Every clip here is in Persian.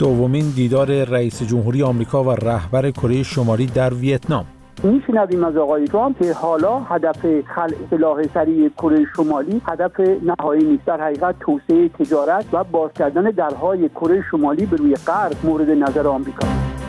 دومین دیدار رئیس جمهوری آمریکا و رهبر کره شمالی در ویتنام. میشنویم از آقای ترامپ که حالا هدف خلع سلاح سریع کره شمالی هدف نهایی نیست، در حقیقت توسعه تجارت و باز کردن درهای کره شمالی به روی غرب مورد نظر آمریکا.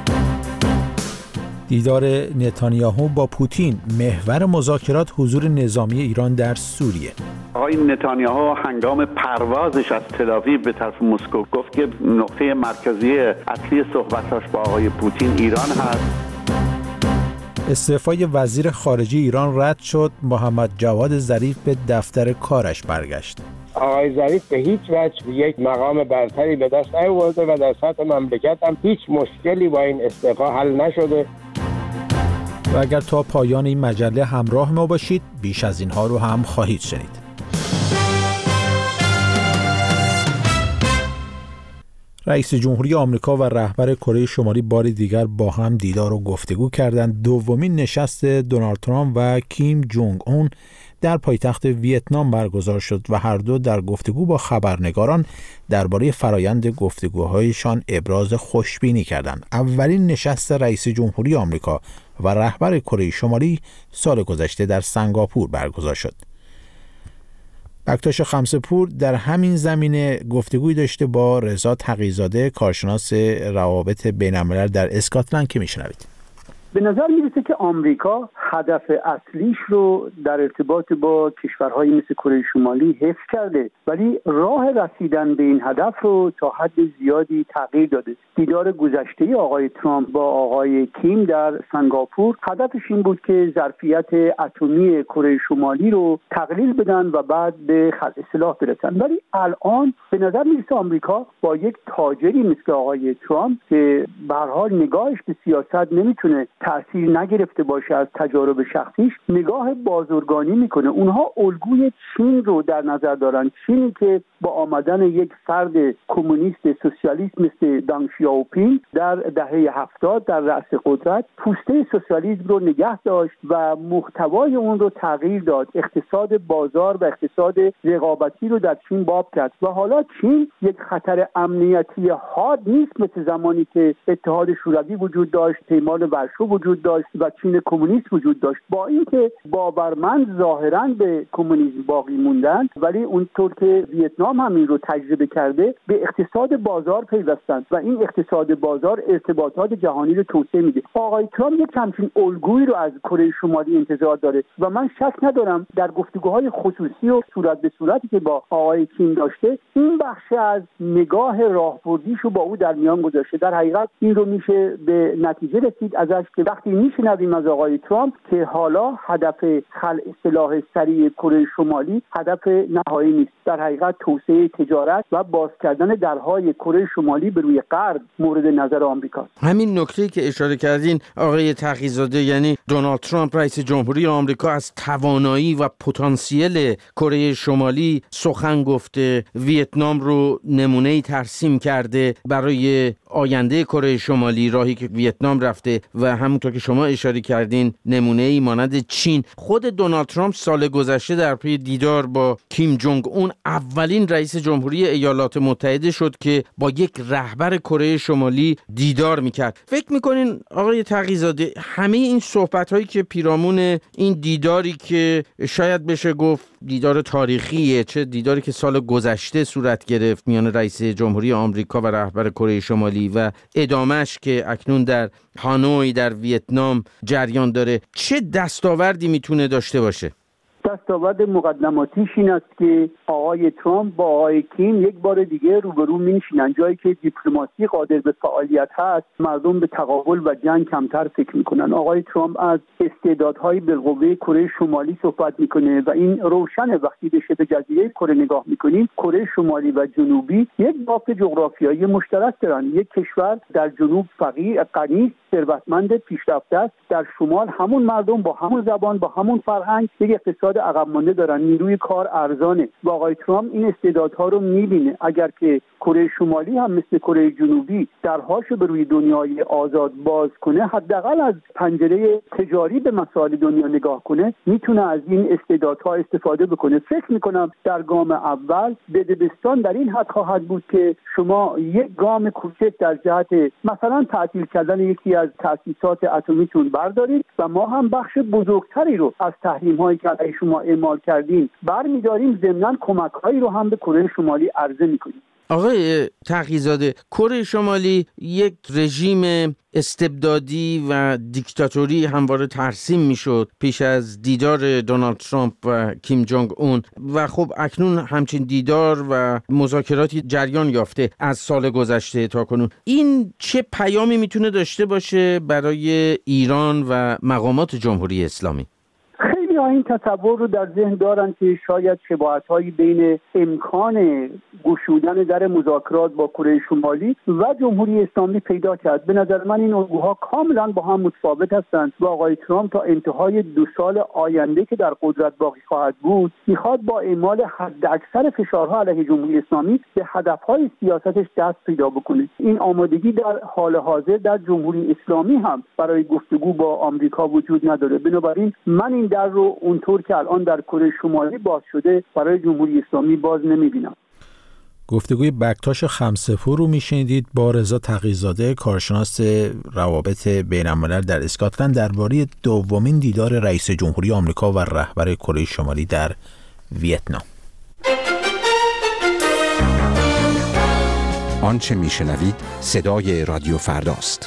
دیدار نتانیاهو با پوتین، محور مذاکرات حضور نظامی ایران در سوریه. آقای نتانیاهو هنگام پروازش از تل‌آویو به طرف مسکو گفت که نقطه مرکزی اصلی صحبتاش با آقای پوتین ایران هست. استعفای وزیر خارجه ایران رد شد، محمد جواد ظریف به دفتر کارش برگشت. آقای ظریف به هیچ وجه یک مقام برتری به دست نیاورده و در سطح مملکت هم هیچ مشکلی با این استعفا حل نشده. و اگر تا پایان این مجله همراه ما باشید، بیش از اینها رو هم خواهید شنید. رئیس جمهوری آمریکا و رهبر کره شمالی بار دیگر با هم دیدار و گفتگو کردند. دومین نشست دونالد ترامپ و کیم جونگ اون در پایتخت ویتنام برگزار شد و هر دو در گفتگو با خبرنگاران درباره فرایند گفتگوهایشان ابراز خوشبینی کردند. اولین نشست رئیس جمهوری آمریکا و رهبر کره شمالی سال گذشته در سنگاپور برگزار شد. بکتاش خمسه‌پور در همین زمینه گفتگویی داشته با رضا تقی‌زاده، کارشناس روابط بین‌الملل در اسکاتلند که میشنوید. به نظر میرسه که آمریکا هدف اصلیش رو در ارتباط با کشورهای مثل کره شمالی حفظ کرده، ولی راه رسیدن به این هدف رو تا حد زیادی تغییر داده. دیدار گذشته آقای ترامپ با آقای کیم در سنگاپور هدفش این بود که ظرفیت اتمی کره شمالی رو تقلیل بدن و بعد به خلع سلاح برسن. ولی الان به نظر میرسه آمریکا با یک تاجری مثل آقای ترامپ که به هر حال نگاهش به سیاست نمیتونه تأثیر نگرفته باشه از تجارب شخصیش، نگاه بازرگانی میکنه. اونها الگوی چین رو در نظر دارن، چینی که با آمدن یک فرد کمونیست سوسیالیست مثل دانگ شیائوپینگ در دهه 70 در رأس قدرت پوسته سوسیالیسم رو نگه داشت و محتوای اون رو تغییر داد، اقتصاد بازار و اقتصاد رقابتی رو در چین باب کرد و حالا چین یک خطر امنیتی حاد نیست مثل زمانی که اتحاد شوروی وجود داشت، پیمان ورشو وجود داشت و چین کمونیست وجود داشت. با اینکه باورمند ظاهراً به کمونیسم باقی موندن، ولی اونطور که ویتنام همین رو تجربه کرده به اقتصاد بازار پیوستن و این اقتصاد بازار ارتباطات جهانی رو توسعه میده. آقای ترامپ یک همچین الگویی رو از کره شمالی انتظار داره و من شک ندارم در گفتگوهای خصوصی و صورت به صورتی که با آقای کیم داشته این بخش از نگاه راهبردیشو با او در میان گذاشته. در حقیقت این رو میشه به نتیجه رسید ازش که وقتی میشنویم از آقای ترامپ که حالا هدف خلع سلاح سریع کره شمالی هدف نهایی نیست، در حقیقت توسعه تجارت و باز کردن درهای کره شمالی به روی غرب مورد نظر آمریکا. همین نکته‌ای که اشاره کردین آقای تقی‌زاده، یعنی دونالد ترامپ رئیس جمهوری آمریکا از توانایی و پتانسیل کره شمالی سخن گفته، ویتنام رو نمونه‌ای ترسیم کرده برای آینده کره شمالی، راهی که ویتنام رفته و همونطور که شما اشاره کردین نمونه‌ای مانند چین. خود دونالد ترامپ سال گذشته در پی دیدار با کیم جونگ اون اولین رئیس جمهوری ایالات متحده شد که با یک رهبر کره شمالی دیدار میکرد. فکر میکنین آقای تقی‌زاده همه این صحبت‌هایی که پیرامون این دیداری که شاید بشه گفت دیدار تاریخیه، چه دیداری که سال گذشته صورت گرفت میان رئیس جمهوری آمریکا و رهبر کره شمالی و ادامهش که اکنون در هانوی در ویتنام جریان داره، چه دستاوردی میتونه داشته باشه؟ دستاورد مقدماتیش این است که آقای ترامپ با آقای کیم یک بار دیگه روبرو میشینن. جایی که دیپلماسی قادر به فعالیت هست، مردم به تقابل و جنگ کمتر فکر میکنن. آقای ترامپ از استعدادهای بالقوه کره شمالی صحبت میکنه و این روشنه. وقتی به شبه جزیره کره نگاه میکنیم، کره شمالی و جنوبی یک بافت جغرافیایی مشترک دارن. یک کشور در جنوب فقیر غنی ثروتمند پیشرفته است، در شمال همون مردم با همون زبان با همون فرهنگ یک اقتصاد عقب مانده دارن، نیروی کار ارزانه و آقای ترامپ این استعدادها رو میبینه. اگر که کره شمالی هم مثل کره جنوبی درهاشو به روی دنیای آزاد باز کنه، حداقل از پنجره تجاری به مسائل دنیا نگاه کنه، میتونه از این استعدادها استفاده بکنه. فکر میکنم در گام اول بدبستان در این حد خواهد بود که شما یک گام کوچک در جهت مثلا تعطیل کردن یکی از تأسیسات اتمیتون بردارید و ما هم بخش بزرگتری رو از تحریم هایی که علیه شما اعمال کردیم برمیداریم، ضمناً کمک هایی رو هم به کره شمالی عرضه میکنیم. آقای تقی‌زاده، کره شمالی یک رژیم استبدادی و دیکتاتوری همواره ترسیم میشد پیش از دیدار دونالد ترامپ و کیم جونگ اون و خب اکنون همچین دیدار و مذاکراتی جریان یافته از سال گذشته تا کنون. این چه پیامی میتونه داشته باشه برای ایران و مقامات جمهوری اسلامی؟ خیلی ها این تصور رو در ذهن دارن که شاید شباهت‌هایی بین امکان گشودن در مذاکرات با کره شمالی و جمهوری اسلامی پیدا کرد. به نظر من این الگوها کاملا با هم متفاوت هستند و آقای ترامپ تا انتهای 2 سال آینده که در قدرت باقی خواهد بود میخواد با اعمال حداکثر فشارها علیه جمهوری اسلامی به هدفهای سیاستش دست پیدا بکنه. این آمادگی در حال حاضر در جمهوری اسلامی هم برای گفتگو با آمریکا وجود نداره. بنابراین من این در رو اونطور که الان در کره شمالی باز شده برای جمهوری اسلامی باز نمیبینم. گفتگوی بکتاش خمسه‌پور رو میشنیدید با رضا تقی‌زاده، کارشناس روابط بین‌الملل در اسکاتلند، درباره دومین دیدار رئیس جمهوری آمریکا و رهبر کره شمالی در ویتنام. آنچه میشنوید صدای رادیو فرداست.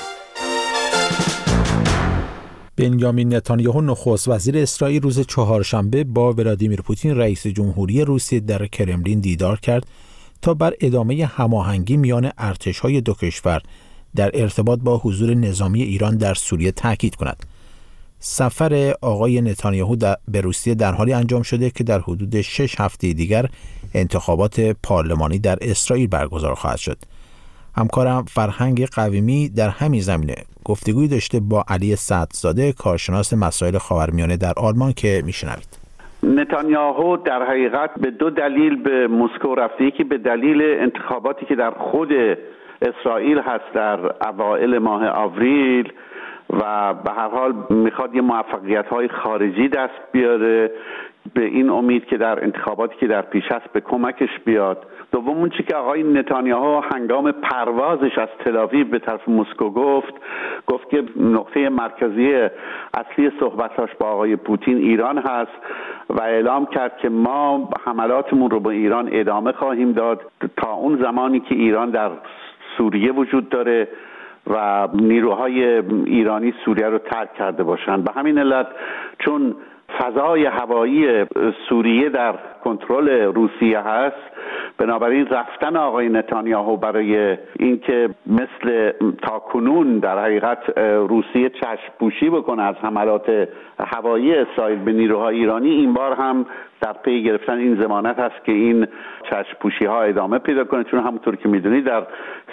بنیامین نتانیاهو نخست وزیر اسرائیل روز چهارشنبه با ولادیمیر پوتین رئیس جمهوری روسیه در کرملین دیدار کرد تا بر ادامه هماهنگی میان ارتش‌های دو کشور در ارتباط با حضور نظامی ایران در سوریه تاکید کند. سفر آقای نتانیاهو به روسیه در حالی انجام شده که در حدود 6 هفته دیگر انتخابات پارلمانی در اسرائیل برگزار خواهد شد. همکارم فرهنگ قویمی در همین زمینه گفتگوی داشته با علی سعدزاده، کارشناس مسائل خاورمیانه در آلمان، که میشنوید. نتانیاهو در حقیقت به 2 دلیل به مسکو رفته. یکی به دلیل انتخاباتی که در خود اسرائیل هست در اوایل ماه آوریل و به هر حال میخواد یه موفقیت‌های خارجی دست بیاره به این امید که در انتخاباتی که در پیش هست به کمکش بیاد. دوم اون چی که آقای نتانیاهو هنگام پروازش از تل‌آویو به طرف مسکو گفت که نقطه مرکزی اصلی صحبتاش با آقای پوتین ایران هست و اعلام کرد که ما حملاتمون رو به ایران ادامه خواهیم داد تا اون زمانی که ایران در سوریه وجود داره و نیروهای ایرانی سوریه رو ترک کرده باشن. به همین علت چون فضای هوایی سوریه در کنترل روسیه هست، بنابراین رفتن آقای نتانیاهو برای اینکه مثل تاکنون در حقیقت روسیه چشم پوشی بکنه از حملات هوایی اسرائیل به نیروهای ایرانی، این بار هم در پی گرفتن این ضمانت هست که این چشم پوشی ها ادامه پیدا کنه. چون همونطور که میدونید در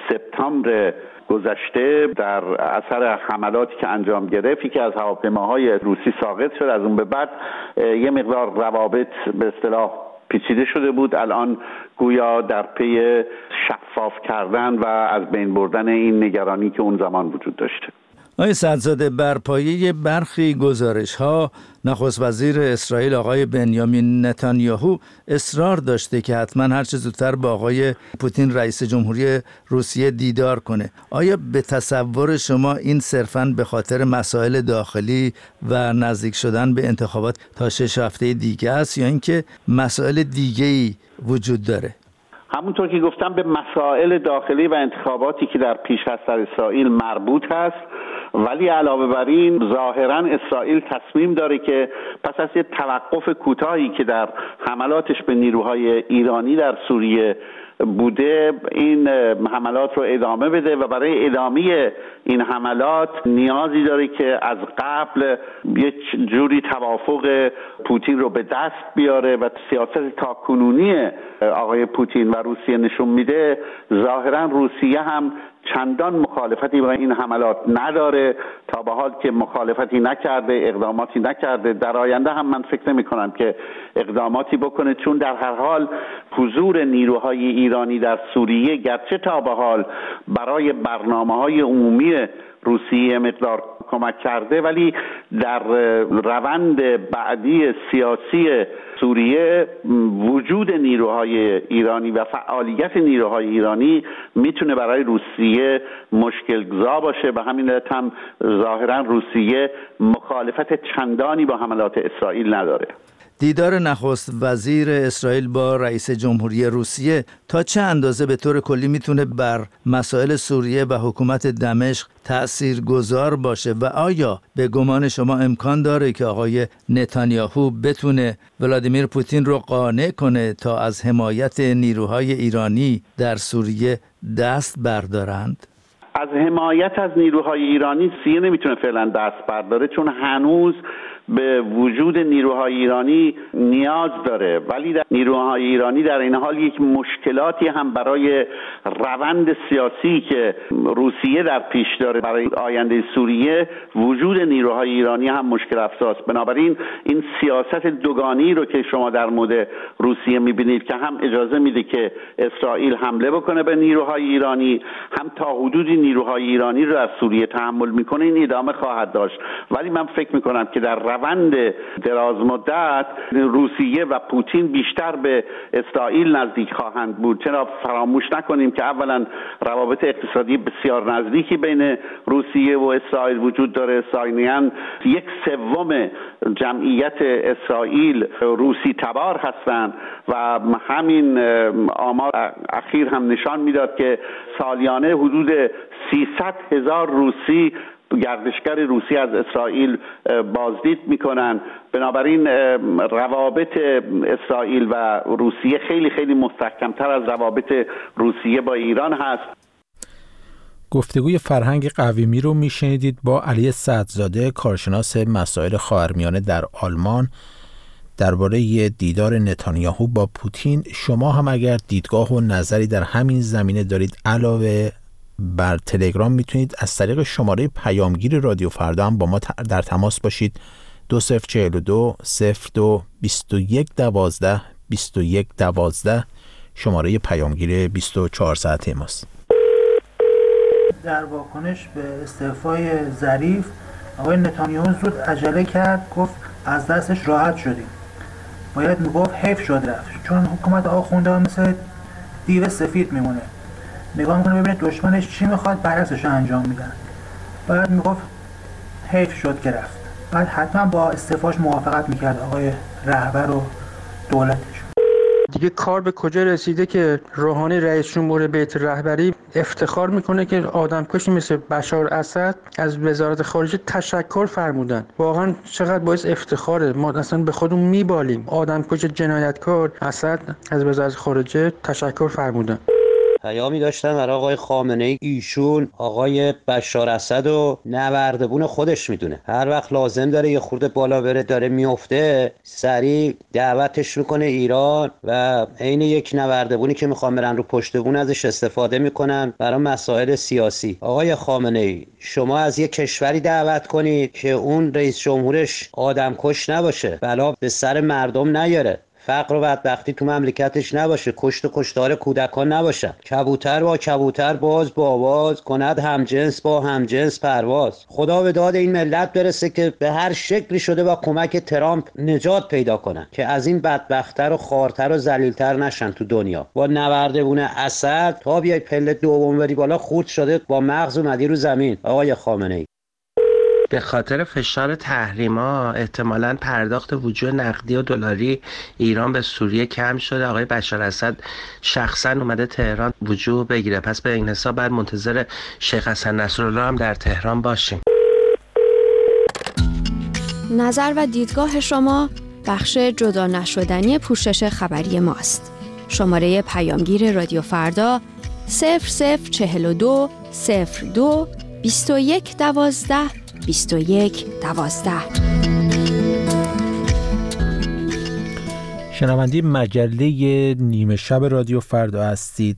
سپتامبر گذشته در اثر حملاتی که انجام گرفت که از هواپیماهای روسی ساقط شد، از اون به بعد یه مقدار روابط به اصطلاح پیچیده شده بود. الان گویا در پی شفاف کردن و از بین بردن این نگرانی که اون زمان وجود داشته. آقای سعدزاده، بر پایه برخی گزارش‌ها نخست وزیر اسرائیل آقای بنیامین نتانیاهو اصرار داشته که حتما هر چه زودتر با آقای پوتین رئیس جمهوری روسیه دیدار کنه. آیا به تصور شما این صرفاً به خاطر مسائل داخلی و نزدیک شدن به انتخابات تا 6 هفته دیگه است یا اینکه مسائل دیگه‌ای وجود داره؟ همونطور که گفتم به مسائل داخلی و انتخاباتی که در پیش هست در اسرائیل مربوط هست، ولی علاوه بر این ظاهرا اسرائیل تصمیم داره که پس از یه توقف کوتاهی که در حملاتش به نیروهای ایرانی در سوریه بوده این حملات رو ادامه بده و برای ادامه این حملات نیازی داره که از قبل یک جوری توافق پوتین رو به دست بیاره و سیاست تاکنونی آقای پوتین و روسیه نشون میده ظاهرا روسیه هم چندان مخالفتی با این حملات نداره، تا به حال که مخالفتی نکرده، اقداماتی نکرده. در آینده هم من فکر نمی کنم که اقداماتی بکنه، چون در هر حال حضور نیروهای ایرانی در سوریه گرچه تا به حال برای برنامه‌های عمومی روسیه مقدار کمک کرده، ولی در روند بعدی سیاسی سوریه وجود نیروهای ایرانی و فعالیت نیروهای ایرانی میتونه برای روسیه مشکل گزا باشه. به همین علت هم ظاهرا روسیه مخالفت چندانی با حملات اسرائیل نداره. دیدار نخست وزیر اسرائیل با رئیس جمهوری روسیه تا چه اندازه به طور کلی میتونه بر مسائل سوریه و حکومت دمشق تأثیرگذار باشه و آیا به گمان شما امکان داره که آقای نتانیاهو بتونه ولادیمیر پوتین رو قانع کنه تا از حمایت نیروهای ایرانی در سوریه دست بردارند؟ از حمایت از نیروهای ایرانی روسیه نمیتونه فعلا دست برداره، چون هنوز به وجود نیروهای ایرانی نیاز داره، ولی در نیروهای ایرانی در این حال یک مشکلاتی هم برای روند سیاسی که روسیه در پیش داره برای آینده سوریه، وجود نیروهای ایرانی هم مشکل افزاست. بنابراین این سیاست دوگانی رو که شما در مورد روسیه میبینید که هم اجازه میده که اسرائیل حمله بکنه به نیروهای ایرانی، هم تا حدودی نیروهای ایرانی رو از سوریه تحمل میکنه، این ادامه خواهد داشت. ولی من فکر میکنم که در روند دراز مدت روسیه و پوتین بیشتر به اسرائیل نزدیک خواهند بود، چرا فراموش نکنیم که اولا روابط اقتصادی بسیار نزدیکی بین روسیه و اسرائیل وجود داره. ثانیاً 1/3 جمعیت اسرائیل روسی تبار هستند و همین آمار اخیر هم نشان میداد که سالیانه حدود 300,000 روسی گردشگر روسی از اسرائیل بازدید میکنن. بنابراین روابط اسرائیل و روسیه خیلی خیلی مستحکمتر از روابط روسیه با ایران هست. گفتگوی فرهنگ قویمی رو میشنیدید با علی سعدزاده، کارشناس مسائل خاورمیانه در آلمان، درباره دیدار نتانیاهو با پوتین. شما هم اگر دیدگاه و نظری در همین زمینه دارید، علاوه بر تلگرام میتونید از طریق شماره پیامگیر رادیو فردا هم با ما در تماس باشید. 2042 02 21 12 21 12 شماره پیامگیر 24 ساعته ماست. در واکنش به استعفای ظریف، آقای نتانیاهو زود عجله کرد، گفت از دستش راحت شدیم. باید میگفت حیف شد رفت، چون حکومت آخونده ها مثل دیو سفید میمونه، نگاه میکنه ببینه دشمنش چی میخواد، برعکسش انجام میدن. باید میگفت حیف شد که رفت. بعد حتما با استعفاش موافقت میکرد آقای رهبر و دولتش. دیگه کار به کجا رسیده که روحانی رئیس جمهور بیت رهبری افتخار میکنه که آدمکشی مثل بشار اسد از وزارت خارجه تشکر فرمودن. واقعا چقدر باعث افتخاره. ما اصلا به خودمون میبالیم. آدمکش جنایتکار اسد از وزارت خارجه تشکر فرمودن. پیامی داشتن برای آقای خامنه‌ای، ایشون آقای بشار اسد و نوردبون خودش میدونه، هر وقت لازم داره یه خورده بالا بره داره میفته، سریع دعوتش میکنه ایران و عین یک نوردبونی که میخوان برن رو پشت بون ازش استفاده میکنن برای مسائل سیاسی. آقای خامنه‌ای، شما از یه کشوری دعوت کنید که اون رئیس جمهورش آدمکش نباشه، بلا به سر مردم نیاره، فقر و بدبختی تو مملکتش نباشه، کشت و کشتار کودکان نباشه، کبوتر با کبوتر باز با باز کند همجنس با همجنس پرواز. خدا به داد این ملت برسه که به هر شکلی شده با کمک ترامپ نجات پیدا کنن که از این بدبختتر و خوارتر و ذلیلتر نشن تو دنیا. با نوردبون اسد تا بیای پله دوم بری بالا خورد شده با مغز اومدی رو زمین. آقای خامنه‌ای، به خاطر فشار تحریما احتمالاً پرداخت وجوه نقدی و دلاری ایران به سوریه کم شده. آقای بشار اسد شخصاً اومده تهران وجوه بگیره، پس به این حساب بعد منتظر شیخ حسن نصرالله هم در تهران باشیم. نظر و دیدگاه شما بخش جدا نشدنی پوشش خبری ماست. شماره پیامگیر رادیو فردا 0042 02 21 12 21 12. شنونده مجله نیمه شب رادیو فردا هستید.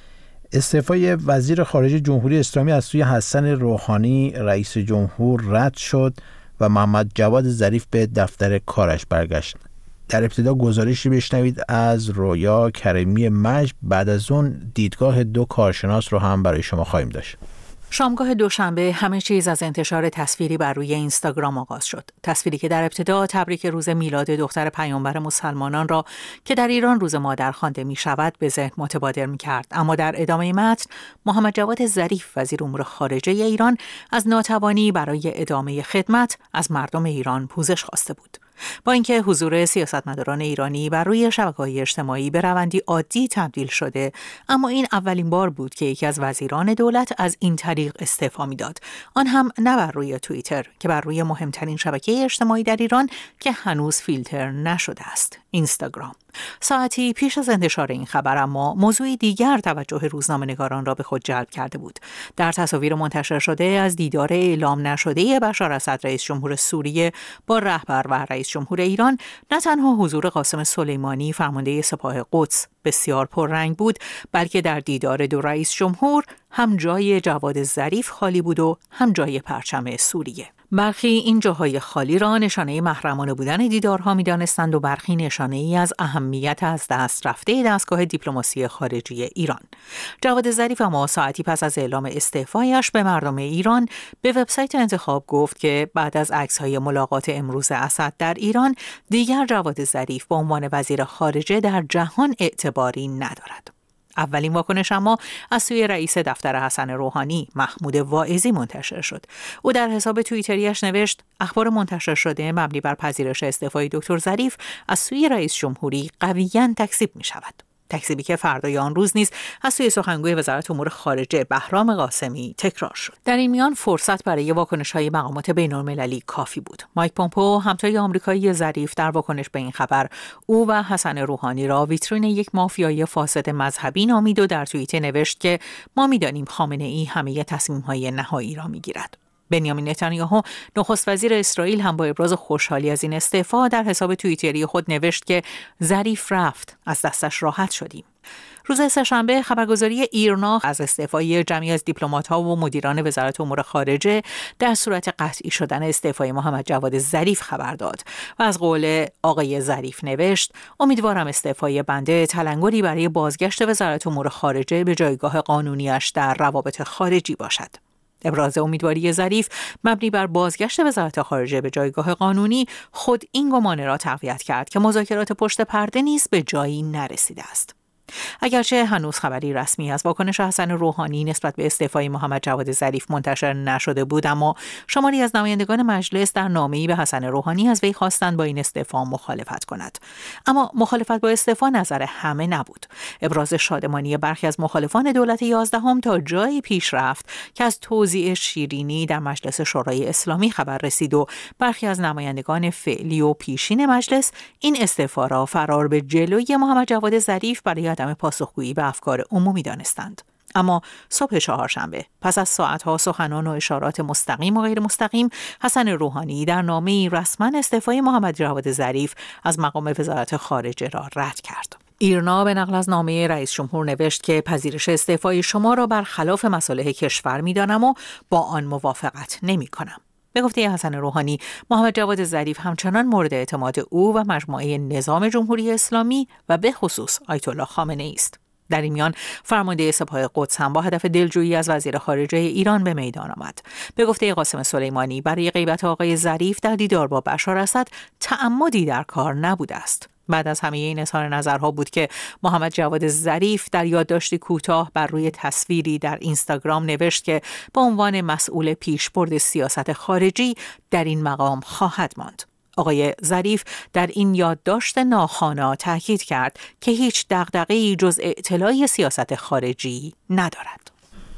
استعفای وزیر خارجه جمهوری اسلامی از سوی حسن روحانی رئیس جمهور رد شد و محمد جواد ظریف به دفتر کارش برگشت. در ابتدا گزارشی بشنوید از رویا کریمی مجد، بعد از اون دیدگاه دو کارشناس رو هم برای شما خواهیم داشت. شامگاه دوشنبه همه چیز از انتشار تصویری بر روی اینستاگرام آغاز شد. تصویری که در ابتدا تبریک روز میلاد دختر پیامبر مسلمانان را که در ایران روز مادر خوانده می شود به ذهن متبادر می کرد. اما در ادامه متن محمد جواد ظریف وزیر امور خارجه ایران از ناتوانی برای ادامه خدمت از مردم ایران پوزش خواسته بود. با اینکه حضور سیاستمداران ایرانی بر روی شبکه‌های اجتماعی به روندی عادی تبدیل شده، اما این اولین بار بود که یکی از وزیران دولت از این طریق استعفا می‌داد، آن هم نه بر روی توییتر که بر روی مهمترین شبکه اجتماعی در ایران که هنوز فیلتر نشده است، اینستاگرام. ساعتی پیش از انتشار این خبر اما موضوعی دیگر توجه روزنامه‌نگاران را به خود جلب کرده بود. در تصاویر منتشر شده از دیدار اعلام نشده بشار اسد رئیس جمهور سوریه با رهبر و رئیس جمهور ایران، نه تنها حضور قاسم سلیمانی فرمانده سپاه قدس بسیار پررنگ بود، بلکه در دیدار دو رئیس جمهور هم جای جواد ظریف خالی بود و هم جای پرچم سوریه. برخی این جاهای خالی را نشانه محرمانه بودن دیدارها می‌دانستند و برخی نشانه ای از اهمیت از دست رفته دستگاه دیپلماسی خارجی ایران. جواد ظریف اما ساعتی پس از اعلام استعفایش به مردم ایران به وبسایت انتخاب گفت که بعد از عکس‌های ملاقات امروز اسد در ایران دیگر جواد ظریف به عنوان وزیر خارجه در جهان اعتباری ندارد. اولین واکنش اما از سوی رئیس دفتر حسن روحانی محمود واعظی منتشر شد. او در حساب توییتریش نوشت: اخبار منتشر شده مبنی بر پذیرش استعفای دکتر ظریف از سوی رئیس جمهوری قویاً تکذیب می شود. تکذیبی که فردای آن روز نیز از سوی سخنگوی وزارت امور خارجه بهرام قاسمی تکرار شد. در این میان فرصت برای واکنش‌های مقامات بین‌المللی کافی بود. مایک پومپئو همتای آمریکایی ظریف در واکنش به این خبر او و حسن روحانی را ویترین یک مافیای فاسد مذهبی نامید و در توییت نوشت که ما می‌دانیم خامنه‌ای همه تصمیم‌های نهایی را می‌گیرد. بنیامین نتانیاهو نخست وزیر اسرائیل هم با ابراز خوشحالی از این استعفا در حساب توییتری خود نوشت که ظریف رفت، از دستش راحت شدیم. روز سه‌شنبه خبرگزاری ایرنا از استعفای جمعی از دیپلمات‌ها و مدیران وزارت امور خارجه در صورت قطعی شدن استعفای محمد جواد ظریف خبر داد و از قول آقای ظریف نوشت: امیدوارم استعفای بنده تلنگری برای بازگشت وزارت امور خارجه به جایگاه قانونیش در روابط خارجی باشد. ابراز امیدواری ظریف مبنی بر بازگشت وزارت خارجه به جایگاه قانونی خود این گمان را تقویت کرد که مذاکرات پشت پرده نیز به جایی نرسیده است. اگرچه هنوز خبری رسمی از واکنش حسن روحانی نسبت به استعفای محمد جواد ظریف منتشر نشده بود، اما شماری از نمایندگان مجلس در نامه‌ای به حسن روحانی از وی خواستند با این استعفا مخالفت کند. اما مخالفت با استعفا نظر همه نبود. ابراز شادمانی برخی از مخالفان دولت 11 تا جایی پیش رفت که از توزیع شیرینی در مجلس شورای اسلامی خبر رسید و برخی از نمایندگان فعلی و پیشین مجلس این استعفا را فرار به جلوی محمد جواد ظریف برای عدم پاسخگویی به افکار عمومی دانستند. اما صبح چهارشنبه پس از ساعتها سخنان و اشارات مستقیم و غیر مستقیم، حسن روحانی در نامه‌ای رسما استعفای محمد جواد ظریف از مقام وزارت خارجه را رد کرد. ایرنا به نقل از نامه رئیس جمهور نوشت که پذیرش استعفای شما را برخلاف مصالح کشور می‌دانم و با آن موافقت نمی‌کنم. به گفته حسن روحانی، محمد جواد ظریف همچنان مورد اعتماد او و مجموعه نظام جمهوری اسلامی و به خصوص آیت الله خامنه‌ای است. در این میان فرمانده سپاه قدس هم با هدف دلجویی از وزیر خارجه ایران به میدان آمد. به گفته قاسم سلیمانی، برای غیبت آقای ظریف در دیدار با بشار اسد تعمدی در کار نبوده است. بعد از همه این اظهار نظرها بود که محمد جواد ظریف در یادداشتی کوتاه بر روی تصویری در اینستاگرام نوشت که به عنوان مسئول پیشبرد سیاست خارجی در این مقام خواهد ماند. آقای ظریف در این یادداشت ناخوانا تاکید کرد که هیچ دغدغه‌ای جز اطلاع سیاست خارجی ندارد.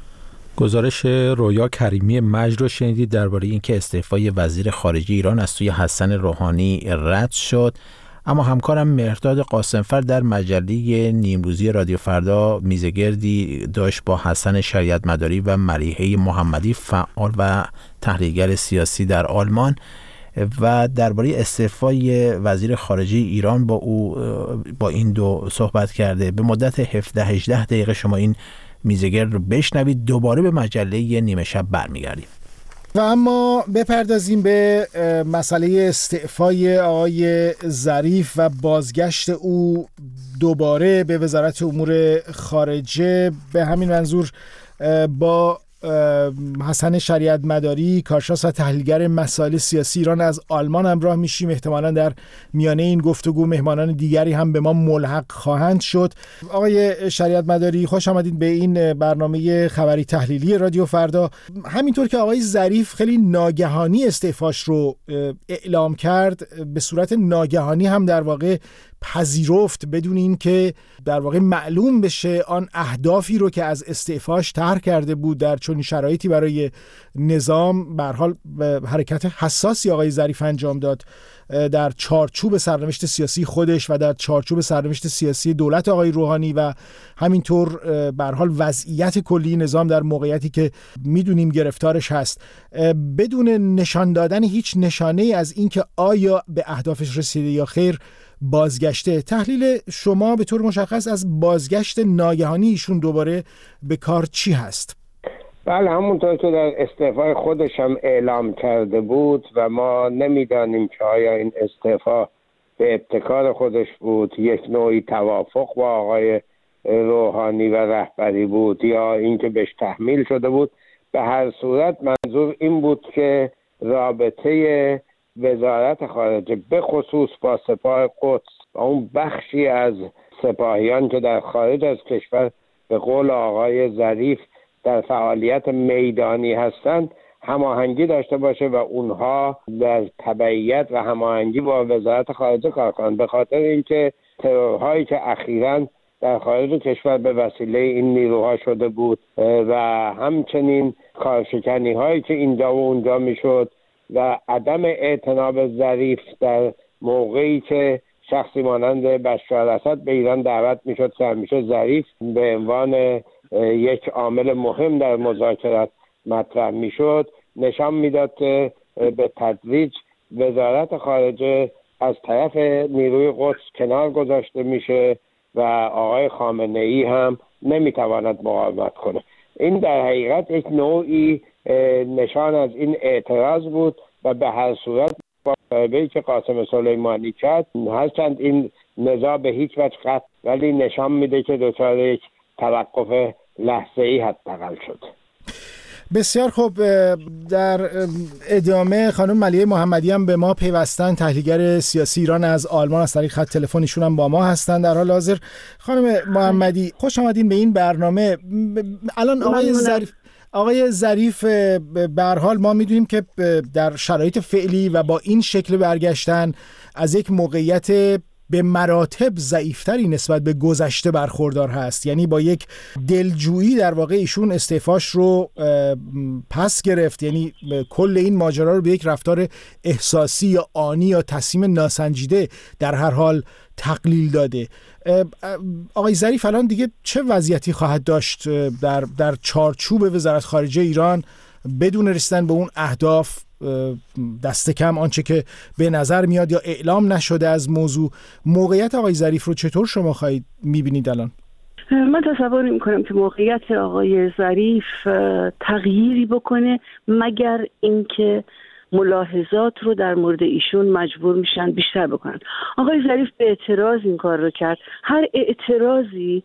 گزارش رویا کریمی مجد رو شنیدید درباره اینکه استعفای وزیر خارجه ایران از سوی حسن روحانی رد شد. اما همکارم مهرداد قاسمفر در مجله نیمروزی رادیو فردا میزگردی داشت با حسن شریعت مداری و ملیحه محمدی، فعال و تحلیلگر سیاسی در آلمان، و درباره استعفای وزیر خارجه ایران با این دو صحبت کرده. به مدت 17-18 دقیقه شما این میزگرد رو بشنوید. دوباره به مجله نیمه شب برمیگردیم. و اما بپردازیم به مسئله استعفای آقای ظریف و بازگشت او دوباره به وزارت امور خارجه. به همین منظور با حسن شریعت مداری، کارشناس و تحلیلگر مسائل سیاسی ایران از آلمان همراه میشیم. احتمالاً در میانه این گفتگو مهمانان دیگری هم به ما ملحق خواهند شد. آقای شریعت مداری، خوش آمدید به این برنامه خبری تحلیلی رادیو فردا. همینطور که آقای ظریف خیلی ناگهانی استعفاش رو اعلام کرد، به صورت ناگهانی هم در واقع پذیرفت بدون این که در واقع معلوم بشه آن اهدافی رو که از استعفاش طرح کرده بود در چنین شرایطی برای نظام. به هر حال حرکت حساسی آقای ظریف انجام داد در چارچوب سرنوشت سیاسی خودش و در چارچوب سرنوشت سیاسی دولت آقای روحانی و همینطور به هر حال وضعیت کلی نظام در موقعیتی که میدونیم گرفتارش هست، بدون نشان دادن هیچ نشانه از اینکه آیا به اهدافش رسیده یا خیر بازگشته. تحلیل شما به طور مشخص از بازگشت ناگهانی ایشون دوباره به کار چی هست؟ بله، همونطور که در استعفای خودش هم اعلام کرده بود و ما نمیدانیم که آیا این استعفا به ابتکار خودش بود، یک نوعی توافق با آقای روحانی و رهبری بود، یا اینکه بهش تحمیل شده بود. به هر صورت منظور این بود که رابطه وزارت خارجه به خصوص با سپاه قدس و اون بخشی از سپاهیان که در خارج از کشور به قول آقای ظریف در فعالیت میدانی هستند هماهنگی داشته باشه و اونها در تبعیت و هماهنگی با وزارت خارجه کار کنند، به خاطر اینکه ترورهایی که اخیراً در خارج کشور به وسیله این نیروها شده بود و همچنین کارشکنی هایی که اینجا و اونجا میشد و عدم اعتناب ظریف در موقعی که شخصی مانند بشار اسد به ایران دعوت میشد که همیشه ظریف به عنوان یک عامل مهم در مذاکرات مطرح میشد، نشان میداد که به تدریج وزارت خارجه از طرف نیروی قدس کنار گذاشته میشه و آقای خامنه ای هم نمیتواند مقاومت کنه. این در حقیقت یک نوعی نشان از این اعتراض بود و به هر صورت با مصاحبه‌ای که قاسم سلیمانی کرد هرچند این نزاع به هیچ وجه قطع ولی نشان میده که دچار یک توقف لحظه‌ای حداقل شد. بسیار خوب. در ادامه خانم ملیحه محمدی هم به ما پیوستن، تحلیلگر سیاسی ایران از آلمان، از طریق خط تلفنیشون هم با ما هستن در حال حاضر. خانم محمدی خوش آمدین به این برنامه. الان آقای ظریف به هر حال ما میدونیم که در شرایط فعلی و با این شکل برگشتن از یک موقعیت به مراتب ضعیفتری نسبت به گذشته برخوردار هست، یعنی با یک دلجویی در واقع ایشون استعفاش رو پس گرفت، یعنی کل این ماجرا رو به یک رفتار احساسی یا آنی یا تصمیم ناسنجیده در هر حال تقلیل داده. آقای ظریف الان دیگه چه وضعیتی خواهد داشت در چارچوب وزارت خارجه ایران بدون رسیدن به اون اهداف، دست کم آنچه که به نظر میاد یا اعلام نشده از موقعیت آقای ظریف رو چطور شما خواهید میبینید الان؟ من تصور میکنم که موقعیت آقای ظریف تغییری بکنه مگر اینکه ملاحظات رو در مورد ایشون مجبور میشن بیشتر بکنن. آقای ظریف به اعتراض این کار رو کرد. هر اعتراضی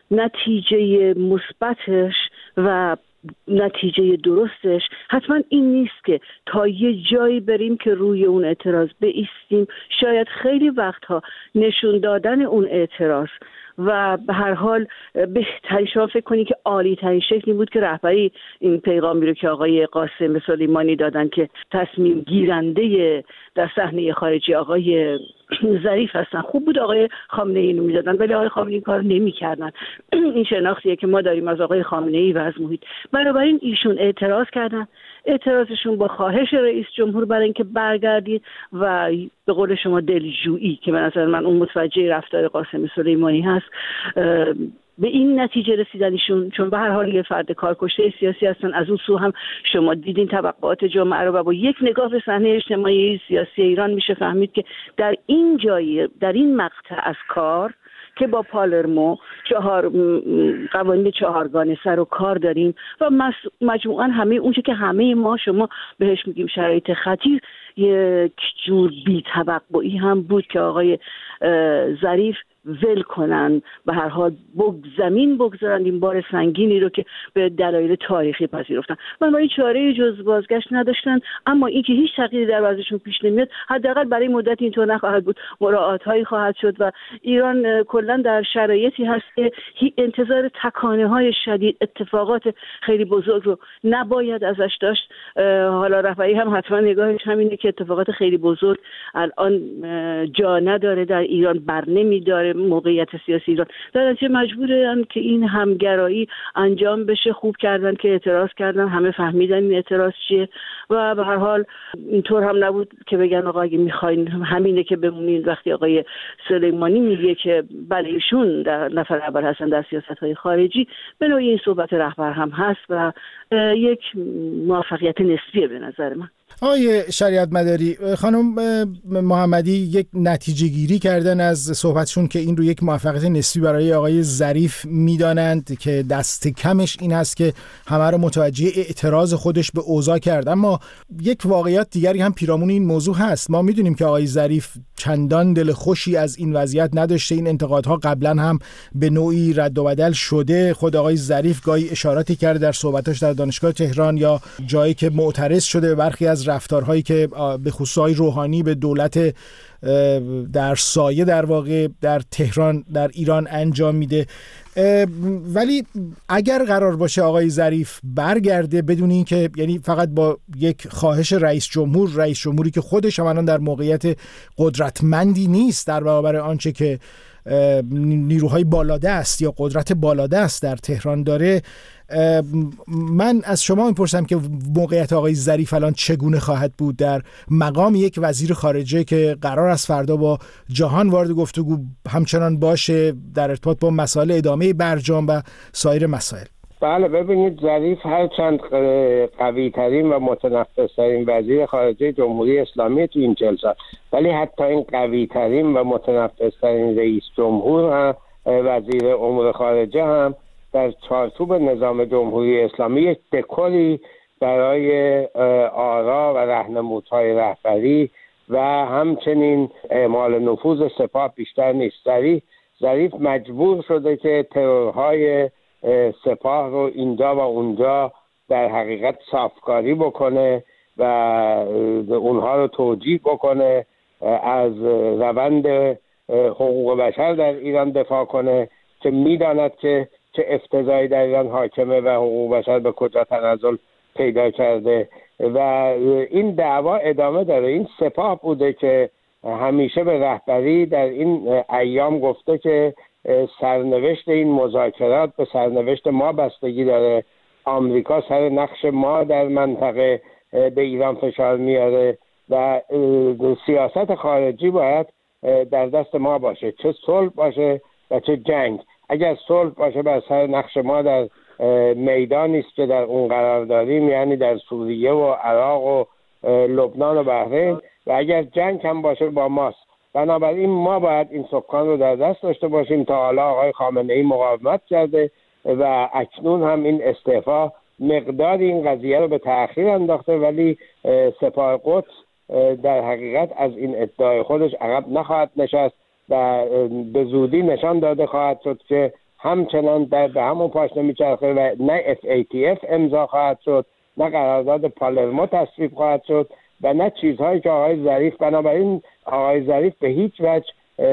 نتیجه مثبتش و نتیجه درستش حتما این نیست که تا یه جایی بریم که روی اون اعتراض بایستیم. شاید خیلی وقتها نشون دادن اون اعتراض و به هر حال بهترین، شما فکر کنید که عالی ترین شکلی بود که رهبری این پیغامی رو که آقای قاسم سلیمانی دادن که تصمیم گیرنده در صحنه خارجی آقای ظریف هستن. خوب بود آقای خامنه ای رو میدادن ولی آقای خامنه ای این کار نمی‌کردن. این شناختیه که ما داریم از آقای خامنه ای و از محیط. بنابراین ایشون اعتراض کردن. اعتراضشون با خواهش رئیس جمهور برای اینکه برگردید و به قول شما دلجویی که به نظر من اون متوجه رفتار قاسم سلیمانی هست، به این نتیجه رسیدنشون، چون به هر حال یه فرد کارکشته سیاسی هستن. از اون سو هم شما دیدین طبقات جامعه رو و با یک نگاه به صحنه اجتماعی سیاسی ایران میشه فهمید که در این جایی، در این مقطع از کار که با پالرمو قوانین چهارگانه سر و کار داریم و مجموعاً همه اونچه که همه ما شما بهش میگیم شرایط خطیر، یک جور بی‌توقعی هم بود که آقای ظریف ول کنن و هر حال زمین بگذارن این بار سنگینی رو که به دلایل تاریخی پذیرفتن. بنابراین چاره جز بازگشت نداشتن. اما این که هیچ تغییری در وضعشون پیش نمیاد، حداقل برای مدت اینطور نخواهد بود، مراعات هایی خواهد شد و ایران کلا در شرایطی هست که انتظار تکانه های شدید، اتفاقات خیلی بزرگ رو نباید ازش داشت. حالا رهبری هم حتما نگاهش همینه که اتفاقات خیلی بزرگ الان جا نداره در ایران، بر نمیداره موقعیت سیاسی ایران، در نتیجه مجبورن که این همگرایی انجام بشه. خوب کردن که اعتراض کردن، همه فهمیدن این اعتراض چیه و به هر حال اینطور هم نبود که بگن آقا اگه میخواین همینه که بمونین. وقتی آقای سلیمانی میگه که بله ایشون در نفر اول هستن در سیاست‌های خارجی، به نوعی این صحبت رهبر هم هست و یک موفقیت نسبیه به نظر من. آقای شریعت مداری، خانم محمدی یک نتیجه گیری کردن از صحبتشون که این رو یک موفقیت نسبی برای آقای ظریف میدانند که دست کمش این هست که همه رو متوجه اعتراض خودش به اوضاع کرد. اما یک واقعیت دیگری هم پیرامون این موضوع هست. ما میدونیم که آقای ظریف چندان دل خوشی از این وضعیت نداشته. این انتقادها قبلا هم به نوعی رد و بدل شده. خود آقای ظریف گاهی اشاراتی کرده در صحبتاش در دانشگاه تهران یا جایی که معترض شده به برخی از رفتارهایی که به خصوص آقای روحانی به دولت در سایه در واقع در تهران در ایران انجام میده. ولی اگر قرار باشه آقای ظریف برگرده بدون این که یعنی فقط با یک خواهش رئیس جمهوری که خودش هم در موقعیت قدرتمندی نیست در برابر آنچه که نیروهای بالادست یا قدرت بالادست در تهران داره، من از شما میپرسم که موقعیت آقای ظریف الان چگونه خواهد بود در مقام یک وزیر خارجه که قرار است فردا با جهان وارد گفتگو همچنان باشه در ارتباط با مسائل ادامه برجام و سایر مسائل؟ بله، ببینید ظریف هرچند قوی ترین و متنفس ترین وزیر خارجه جمهوری اسلامی تو این 40 سال، ولی حتی این قوی ترین و متنفس ترین رئیس جمهور هم وزیر امور خارجه هم در چارچوب نظام جمهوری اسلامی یک دکوری برای آرا و راهنمودهای رهبری و همچنین اعمال نفوذ سپاه بیشتر نیست. ظریف مجبور شده که ترورهای سپاه رو اینجا و اونجا در حقیقت صافکاری بکنه و اونها رو توجیه بکنه، از روند حقوق بشر در ایران دفاع کنه که میداند که چه افتضاحی در ایران حاکمه و حقوق بشر به کجا تنزل پیدا کرده و این دعوا ادامه داره. این سپاه بوده که همیشه به رهبری در این ایام گفته که سرنوشت این مذاکرات به سرنوشت ما بستگی داره، آمریکا سر نقش ما در منطقه به ایران فشار میاره و سیاست خارجی باید در دست ما باشه، چه صلح باشه و چه جنگ. اگر صلح باشه بر سر نقش ما در میدانی است که در اون قرار داریم، یعنی در سوریه و عراق و لبنان و بحرین، و اگر جنگ هم باشه با ماست. بنابراین ما باید این سکان رو در دست داشته باشیم. تا حالا آقای خامنه‌ای مقاومت کرده و اکنون هم این استعفا مقدار این قضیه رو به تأخیر انداخته، ولی سپاه قدس در حقیقت از این ادعای خودش عقب نخواهد نشست و به زودی نشان داده خواهد شد که همچنان به همون پاشنه میچرخه و نه FATF امضا خواهد شد، نه قرارداد پالرمو تصویب خواهد شد و نه چیزهایی که آقای ظریف. بنابراین آقای ظریف به هیچ وجه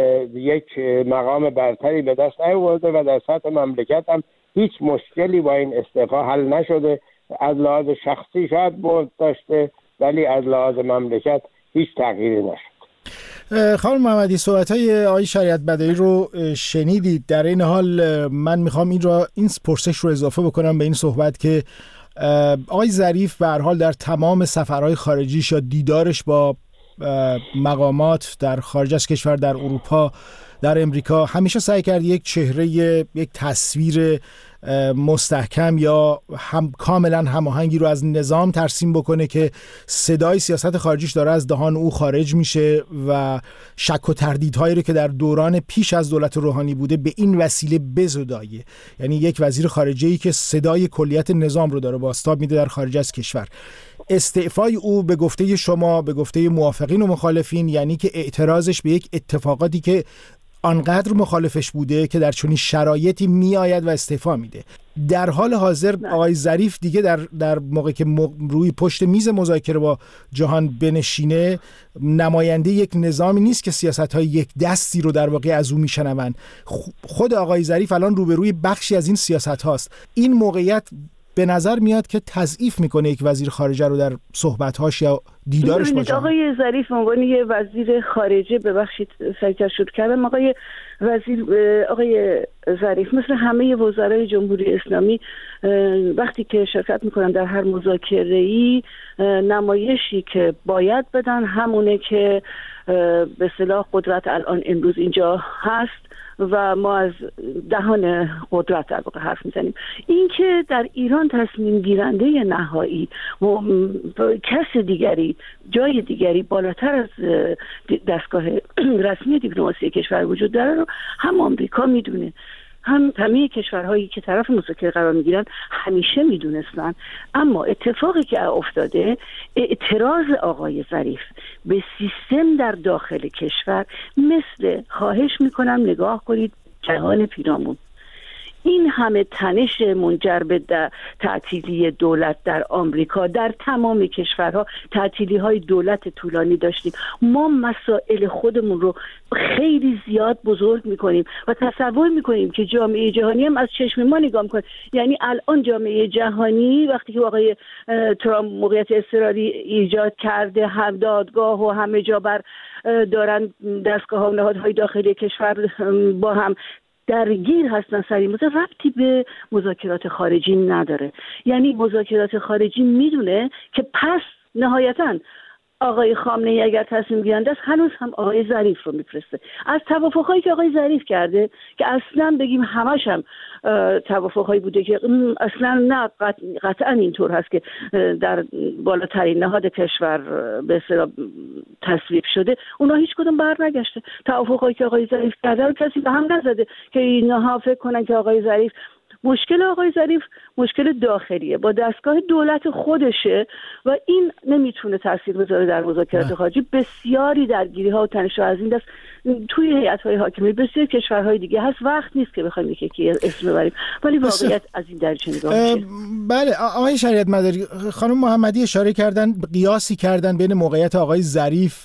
یک مقام برتری به دست نیاورده و در سطح مملکت هم هیچ مشکلی با این استعفا حل نشده. از لحاظ شخصی شاید برد داشته ولی از لحاظ مملکت هیچ تغییری نشد. خانم محمدی، صحبت‌های آقای شریعت بدایی رو شنیدید. در این حال من میخوام این پرسش رو اضافه بکنم به این صحبت که آقای ظریف به هر حال در تمام سفرهای خارجیش یا دیدارش با مقامات در خارج از کشور، در اروپا، در امریکا، همیشه سعی کرد یک چهره، یک تصویر مستحکم یا کاملا هماهنگی رو از نظام ترسیم بکنه که صدای سیاست خارجیش داره از دهان او خارج میشه و شک و تردیدهایی رو که در دوران پیش از دولت روحانی بوده به این وسیله بزدایه. یعنی یک وزیر خارجه‌ای که صدای کلیت نظام رو داره بازتاب میده در خارج از کشور. استعفای او به گفته شما، به گفته موافقین و مخالفین، یعنی که اعتراضش به یک اتفاقاتی که آنقدر مخالفش بوده که در چنین شرایطی میآید و استعفا میده. در حال حاضر آقای ظریف دیگه در موقع که روی پشت میز مذاکره با جهان بنشینه، نماینده یک نظامی نیست که سیاست‌های یک دستی رو در واقع از او میشنون. خود آقای ظریف الان روبروی بخشی از این سیاست هاست. این موقعیت به نظر میاد که تضعیف میکنه یک وزیر خارجه رو در صحبت‌هاش یا دیدارش با جهان. آقای ظریف به عنوان یه وزیر خارجه، ببخشید سریعتر شروع کردم، آقای ظریف مثل همه وزرای جمهوری اسلامی وقتی که شرکت میکنن در هر مذاکره‌ای، نمایشی که باید بدن همونه که به اصطلاح قدرت الان امروز اینجا هست و ما از دهان قدرت در واقع حرف میزنیم. این که در ایران تصمیم گیرنده نهایی کس دیگری، جای دیگری بالاتر از دستگاه رسمی دیپلماسی کشور وجود داره رو هم آمریکا میدونه، هم همه کشورهایی که طرف مذاکره قرار میگیرن همیشه میدونستن. اما اتفاقی که افتاده، اعتراض آقای ظریف به سیستم در داخل کشور، مثل خواهش میکنم نگاه کنید جهان پیرامون، این همه تنش منجر به تعطیلی دولت در آمریکا، در تمام کشورها تعطیلی های دولت طولانی داشتیم. ما مسائل خودمون رو خیلی زیاد بزرگ میکنیم و تصور میکنیم که جامعه جهانی هم از چشم ما نگاه میکنه. یعنی الان جامعه جهانی وقتی که آقای ترامپ موقعیت اضطراری ایجاد کرده، هم دادگاه و همه جا بر دارن دستگاه ها و نهادهای داخلی کشور با هم درگیر هستن سریع، ربطی به مذاکرات خارجی نداره. یعنی مذاکرات خارجی میدونه که پس نهایتاً آقای خامنه‌ای اگر تصمیم گیرنده است، هنوز هم آقای ظریف رو میفرسته. از توافقایی که آقای ظریف کرده که اصلا بگیم همش هم توافقایی بوده که اصلا نه، قطعا اینطور هست که در بالاترین نهاد کشور به اصطلاح تصویب شده، اونا هیچ کدوم بر نگشته. توافقایی که آقای ظریف کرده رو کسی به هم نزده که اینها فکر کنن که آقای ظریف، مشکل آقای ظریف مشکل داخلیه، با دستگاه دولت خودشه و این نمیتونه تاثیر بذاره در مذاکرات خارجی. بسیاری درگیری ها و تنش ها از این دست توی هیئت‌های حاکمه بسیار کشورهای دیگه هست. وقت نیست که بخوایم یکی اسم ببریم، ولی واقعیت از این درجه نگاه میشه. بله آقای شریعت مداری، خانم محمدی اشاره کردن، قیاسی کردن بین موقعیت آقای ظریف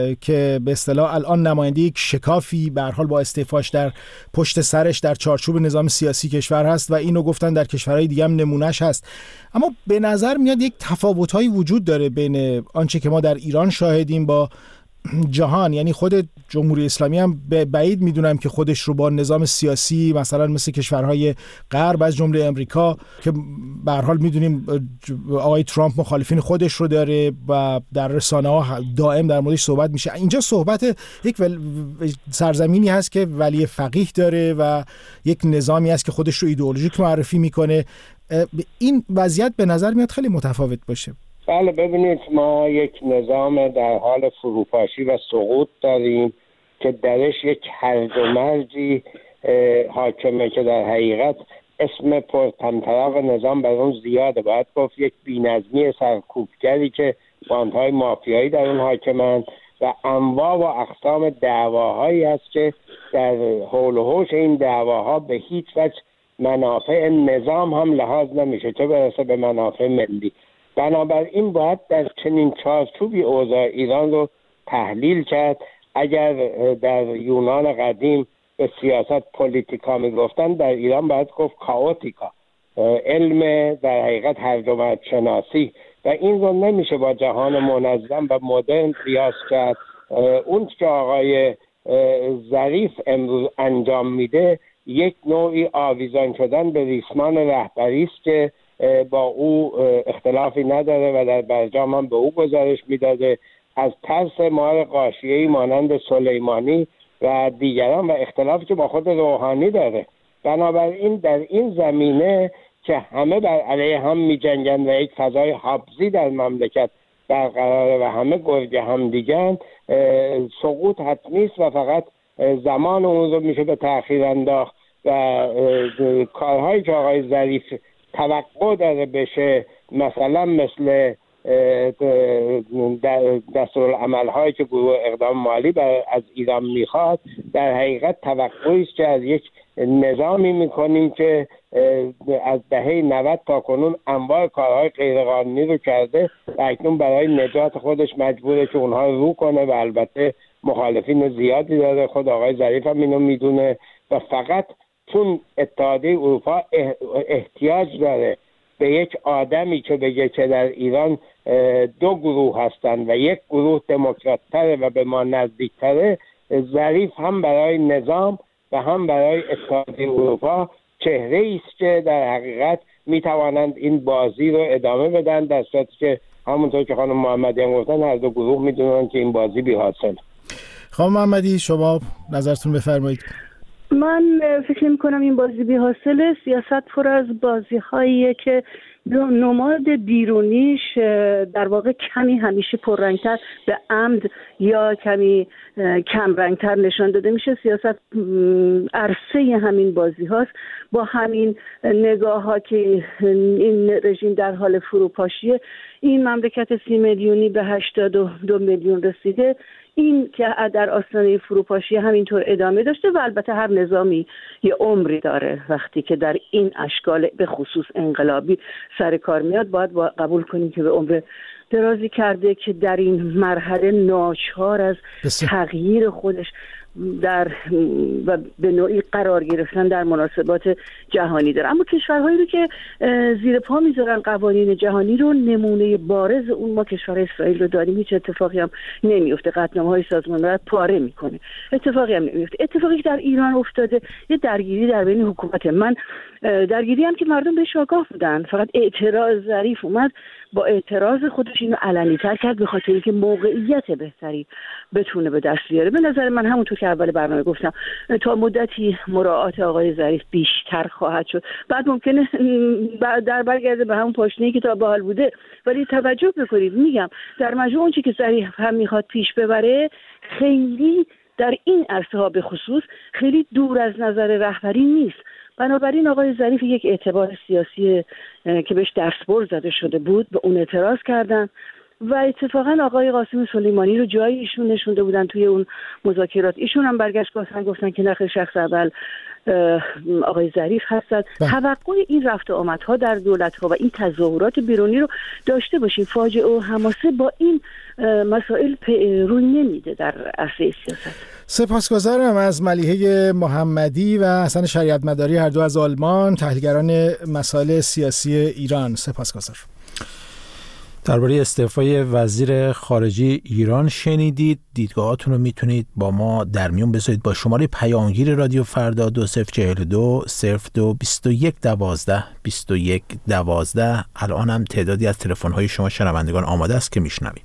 که به اصطلاح الان نماینده یک شکافی به هر حال با استعفاش در پشت سرش در چارچوب نظام سیاسی کشور هست و اینو گفتن در کشورهای دیگه هم نمونهش هست. اما به نظر میاد یک تفاوت‌هایی وجود داره بین آنچه که ما در ایران شاهدیم با جهان. یعنی خود جمهوری اسلامی هم بعید میدونم که خودش رو با نظام سیاسی مثلا مثل کشورهای غرب از جمله امریکا که به هر حال میدونیم آقای ترامپ مخالفین خودش رو داره و در رسانه‌ها دائم در موردش صحبت میشه. اینجا صحبت یک سرزمینی هست که ولی فقیه داره و یک نظامی هست که خودش رو ایدئولوژیک معرفی میکنه. این وضعیت به نظر میاد خیلی متفاوت باشه. بله ببینید، ما یک نظام در حال فروپاشی و سقوط داریم که درش یک هرج و مرجی حاکمه که در حقیقت اسم پرطمطراق نظام بر اون زیاده. باید گفت یک بی‌نظمی سرکوبگری که باندهای مافیایی در اون حاکمند و انواع و اقسام دعواهایی است که در حول و حوش این دعواها به هیچ وجه منافع نظام هم لحاظ نمیشه، چه برسه به منافع ملی. بنابراین باید در چنین چارچوبی اوضاع ایران رو تحلیل کرد. اگر در یونان قدیم به سیاست پولیتیکا میگفتن، در ایران باید گفت کائوتیکا، علم در حقیقت هرج و مرج شناسی، و این رو نمیشه با جهان منظم و مدرن قیاس کرد. اون که آقای ظریف امروز انجام میده یک نوعی آویزان شدن به ریسمان رهبری است که با او اختلافی نداره و در برجام هم به او گزارش میداده. از ترس مار غاشیه‌ای مانند سلیمانی و دیگران و اختلافی که با خود روحانی داره. بنابراین در این زمینه که همه بر علیه هم می‌جنگند و یک فضای حبسی در مملکت برقراره و همه گرگ هم دیگن، سقوط حتمی است و فقط زمان اون رو میشه به تأخیر انداخت و کارهایی که آقای ظریف توقع داره بشه، مثلا مثل دستورالعمل هایی که گروه اقدام مالی از ایران میخواد، در حقیقت توقعی است که از یک نظامی میکنیم که از دهه 90 تا کنون انواع کارهای غیرقانونی رو کرده و اکنون برای نجات خودش مجبوره که اونها رو کنه و البته مخالفین زیادی داره. خود آقای ظریف هم اینو میدونه و فقط چون اتحادیه اروپا احتیاج داره به یک آدمی که بگه که در ایران دو گروه هستند و یک گروه دموکرات تره و به ما نزدیک تره، ظریف هم برای نظام و هم برای اتحادیه اروپا چهره است که در حقیقت میتوانند این بازی رو ادامه بدن، در صورتی که همونطور که خانم محمدی هم گفتن هر دو گروه میدونن که این بازی بی حاصل. خانم محمدی شما نظرتون بفرمایید. من فکر میکنم این بازی بی حاصله. سیاست پر از بازی هاییه که نماد بیرونیش در واقع کمی همیشه پررنگتر به عمد یا کمی کم رنگتر نشان داده میشه. سیاست عرصه همین بازی هاست. با همین نگاه ها که این رژیم در حال فروپاشیه، این مملکت 30 میلیونی به 82 میلیون رسیده، این که در آستانه فروپاشی همینطور ادامه داشته و البته هر نظامی یه عمری داره. وقتی که در این اشکال به خصوص انقلابی سر کار میاد باید قبول کنیم که به عمر درازی کرده که در این مرحله ناچار از تغییر خودش در و به نوعی قرار گرفتن در مناسبات جهانی داره. اما کشورهایی رو که زیر پا میذارن قوانین جهانی رو، نمونه بارز اون ما کشور اسرائیل رو داریم. هیچ اتفاقی هم نمیفته، قطعنامه‌های سازمان ملل پاره میکنه، اتفاقی هم نمیفته. اتفاقی که در ایران افتاده یه درگیری در بین حکومت، من درگیری هم که مردم بهش آگاه بودن، فقط اعتراض ظریف اومد با اعتراض خودش اینو علنی‌تر کرد به خاطر اینکه موقعیت بهتری بتونه به دست بیاره. به نظر من همونطور که اول برنامه گفتم تا مدتی مراعات آقای ظریف بیشتر خواهد شد. بعد ممکنه برگرده به همون پاشنه‌ای که تا به حال بوده، ولی توجه بکنید، میگم در مجموع اون چیزی که ظریف هم میخواد پیش ببره خیلی در این عرصه ها به خصوص خیلی دور از نظر رهبری نیست. بنابراین آقای ظریف یک اعتبار سیاسی که بهش دستبرد زده شده بود به اون اعتراض کردن و اتفاقا آقای قاسم سلیمانی رو جایی ایشون نشونده بودن توی اون مذاکرات. ایشون هم برگشت گفتن که نخیر شخص اول آقای ظریف هستند. توقع این رفت و آمدها در دولت‌ها و این تظاهرات بیرونی رو داشته باشیم. فاجعه و حماسه با این مسائل روی نمیده در عرصه سیاست. سپاسگزارم از ملیحه محمدی و حسن شریعت مداری، هر دو از آلمان، تحلیلگران مسائل سیاسی ایران. سپاسگزار. درباره استعفای وزیر خارجه ایران شنیدید. دیدگاهاتون رو میتونید با ما در میون بذارید با شماره پیامگیر رادیو فردا 2042 02 21 12 21 12. الان هم تعدادی از تلفن‌های شما شنوندگان آماده است که میشنویم.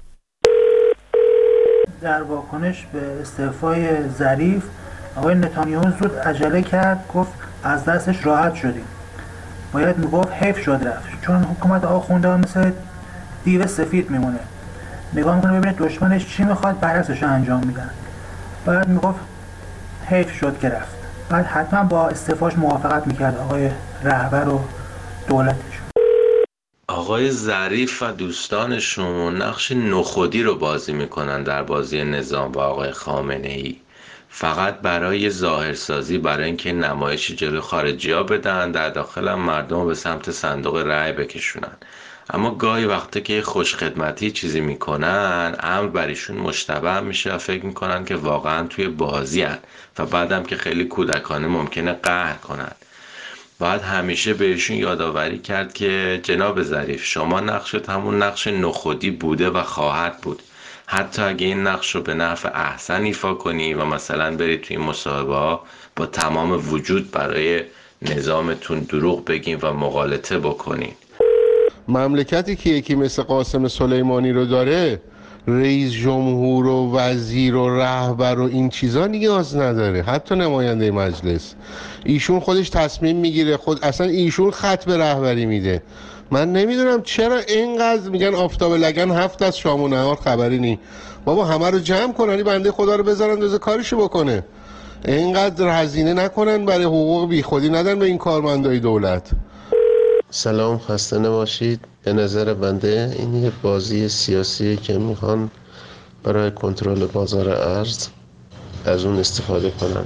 در واکنش به استعفای ظریف، آقای نتانیاهو زود عجله کرد، گفت از دستش راحت شدیم. باید میگفت حیف شد رفت، چون حکومت آخونده ها مثل دیو سفید میمونه، نگاه میکنه ببینه دشمنش چی میخواد برعکسش انجام میدن. باید میگفت حیف شد که رفت. بعد حتما با استعفاش موافقت میکرد آقای رهبر و دولتش. آقای ظریف و دوستانشون نقش نخودی رو بازی میکنن در بازی نظام و آقای خامنه‌ای، فقط برای ظاهرسازی، برای اینکه نمایشی جلو خارجی‌ها بدن، در داخل هم مردم به سمت صندوق رأی بکشونن. اما گاهی وقتا که خوشخدمتی چیزی میکنن، امر بریشون مشتبه میشه و فکر میکنن که واقعا توی بازی هن و بعدم که خیلی کودکانه ممکنه قهر کنن. باید همیشه بهشون یادآوری کرد که جناب ظریف، شما نقشت همون نقش نخودی بوده و خواهد بود. حتی اگه این نقش رو به نحو احسن ایفا کنی و مثلا برید توی مصاحبه ها با تمام وجود برای نظامتون دروغ بگین و مغالطه بکنین. مملکتی که یکی مثل قاسم سلیمانی رو داره رئیس جمهور و وزیر و رهبر و این چیزا نیاز نداره، حتی نماینده مجلس. ایشون خودش تصمیم میگیره، اصلا ایشون خط به رهبری میده. من نمیدونم چرا اینقدر میگن آفتاب لگن 7 از شام و نهار خبری نی. بابا همه رو جمع کنن، بنده خدا رو بذارن دوزه کارشو بکنه. اینقدر هزینه نکنن برای حقوق بیخودی ندن به این کارمندای دولت. سلام، خسته نباشید. به نظر بنده این یه بازی سیاسیه که میخوان برای کنترل بازار ارز از اون استفاده کنن.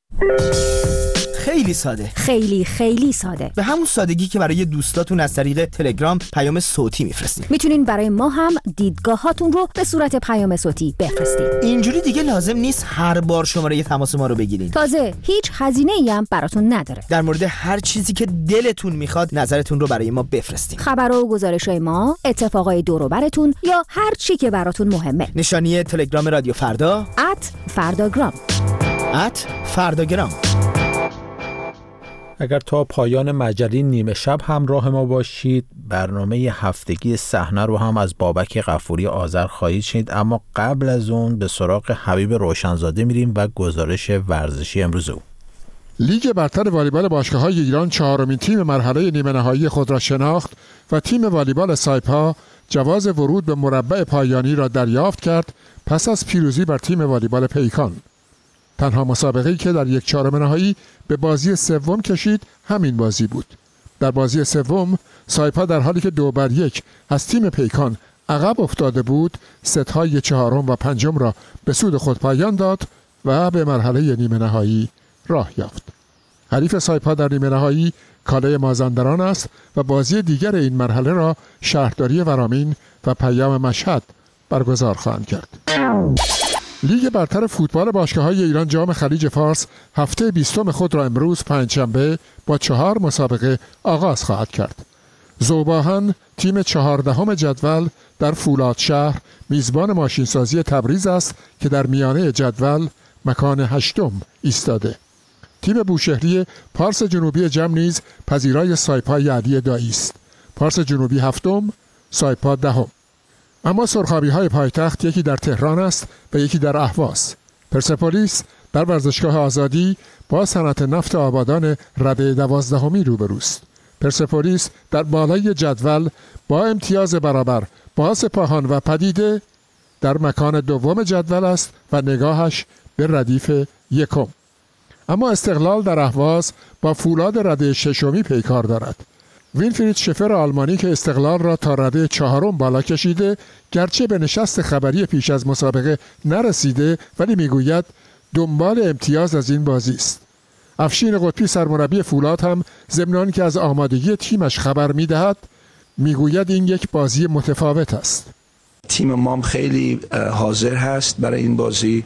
خیلی ساده، خیلی ساده. به همون سادگی که برای دوستاتون از طریق تلگرام پیام صوتی میفرستید. میتونین برای ما هم دیدگاهاتون رو به صورت پیام صوتی بفرستید. اینجوری دیگه لازم نیست هر بار شماره تماس ما رو بگیرین. تازه هیچ هزینه‌ای هم براتون نداره. در مورد هر چیزی که دلتون میخواد نظرتون رو برای ما بفرستید. خبرها و گزارش‌های ما، اتفاقای دور و براتون یا هر چی که براتون مهمه. نشانی تلگرام رادیو فردا @فرداگرام. اگر تا پایان مجری نیمه شب همراه ما باشید، برنامه هفتگی صحنه رو هم از بابک غفوری آذر خواهید شنید، اما قبل از اون به سراغ حبیب روشنزاده میریم و گزارش ورزشی امروز او. لیگ برتر والیبال باشگاه‌های ایران چهارمین تیم مرحله نیمه نهایی خود را شناخت و تیم والیبال سایپا جواز ورود به مربع پایانی را دریافت کرد پس از پیروزی بر تیم والیبال پیکان. تنها مسابقه‌ای که در 1/4 نهایی به بازی سوم کشید همین بازی بود. در بازی سوم سایپا در حالی که 2-1 از تیم پیکان عقب افتاده بود، ست‌های 4 و 5 را به سود خود پایان داد و به مرحله نیمه نهایی راه یافت. حریف سایپا در نیمه نهایی کاله مازندران است و بازی دیگر این مرحله را شهرداری ورامین و پیام مشهد برگزار خواهند کرد. لیگ برتر فوتبال باشگاه‌های ایران جام خلیج فارس هفته 20 خود را امروز پنجشنبه با 4 مسابقه آغاز خواهد کرد. ذوباهن تیم 14 جدول در فولادشهر میزبان ماشینسازی تبریز است که در میانه جدول مکان 8 ایستاده. تیم بوشهری پارس جنوبی جم نیز پذیرای سایپای علی دایی است. پارس جنوبی 7، سایپا 10. اما سرخابی‌های پایتخت یکی در تهران است و یکی در اهواز. پرسپولیس در ورزشگاه آزادی با صنعت نفت آبادان رده 12 روبروست. پرسپولیس در بالای جدول با امتیاز برابر با سپاهان و پدیده در مکان 2 جدول است و نگاهش به ردیف 1. اما استقلال در اهواز با فولاد رده 6 پیکار دارد. وینفرید شفر آلمانی که استقلال را تا رده 4 بالا کشیده، گرچه به نشست خبری پیش از مسابقه نرسیده ولی میگوید دنبال امتیاز از این بازی است. افشین قطبی سرمربی فولاد هم ضمن که از آمادگی تیمش خبر میدهد، میگوید این یک بازی متفاوت است. تیم مام خیلی حاضر هست برای این بازی.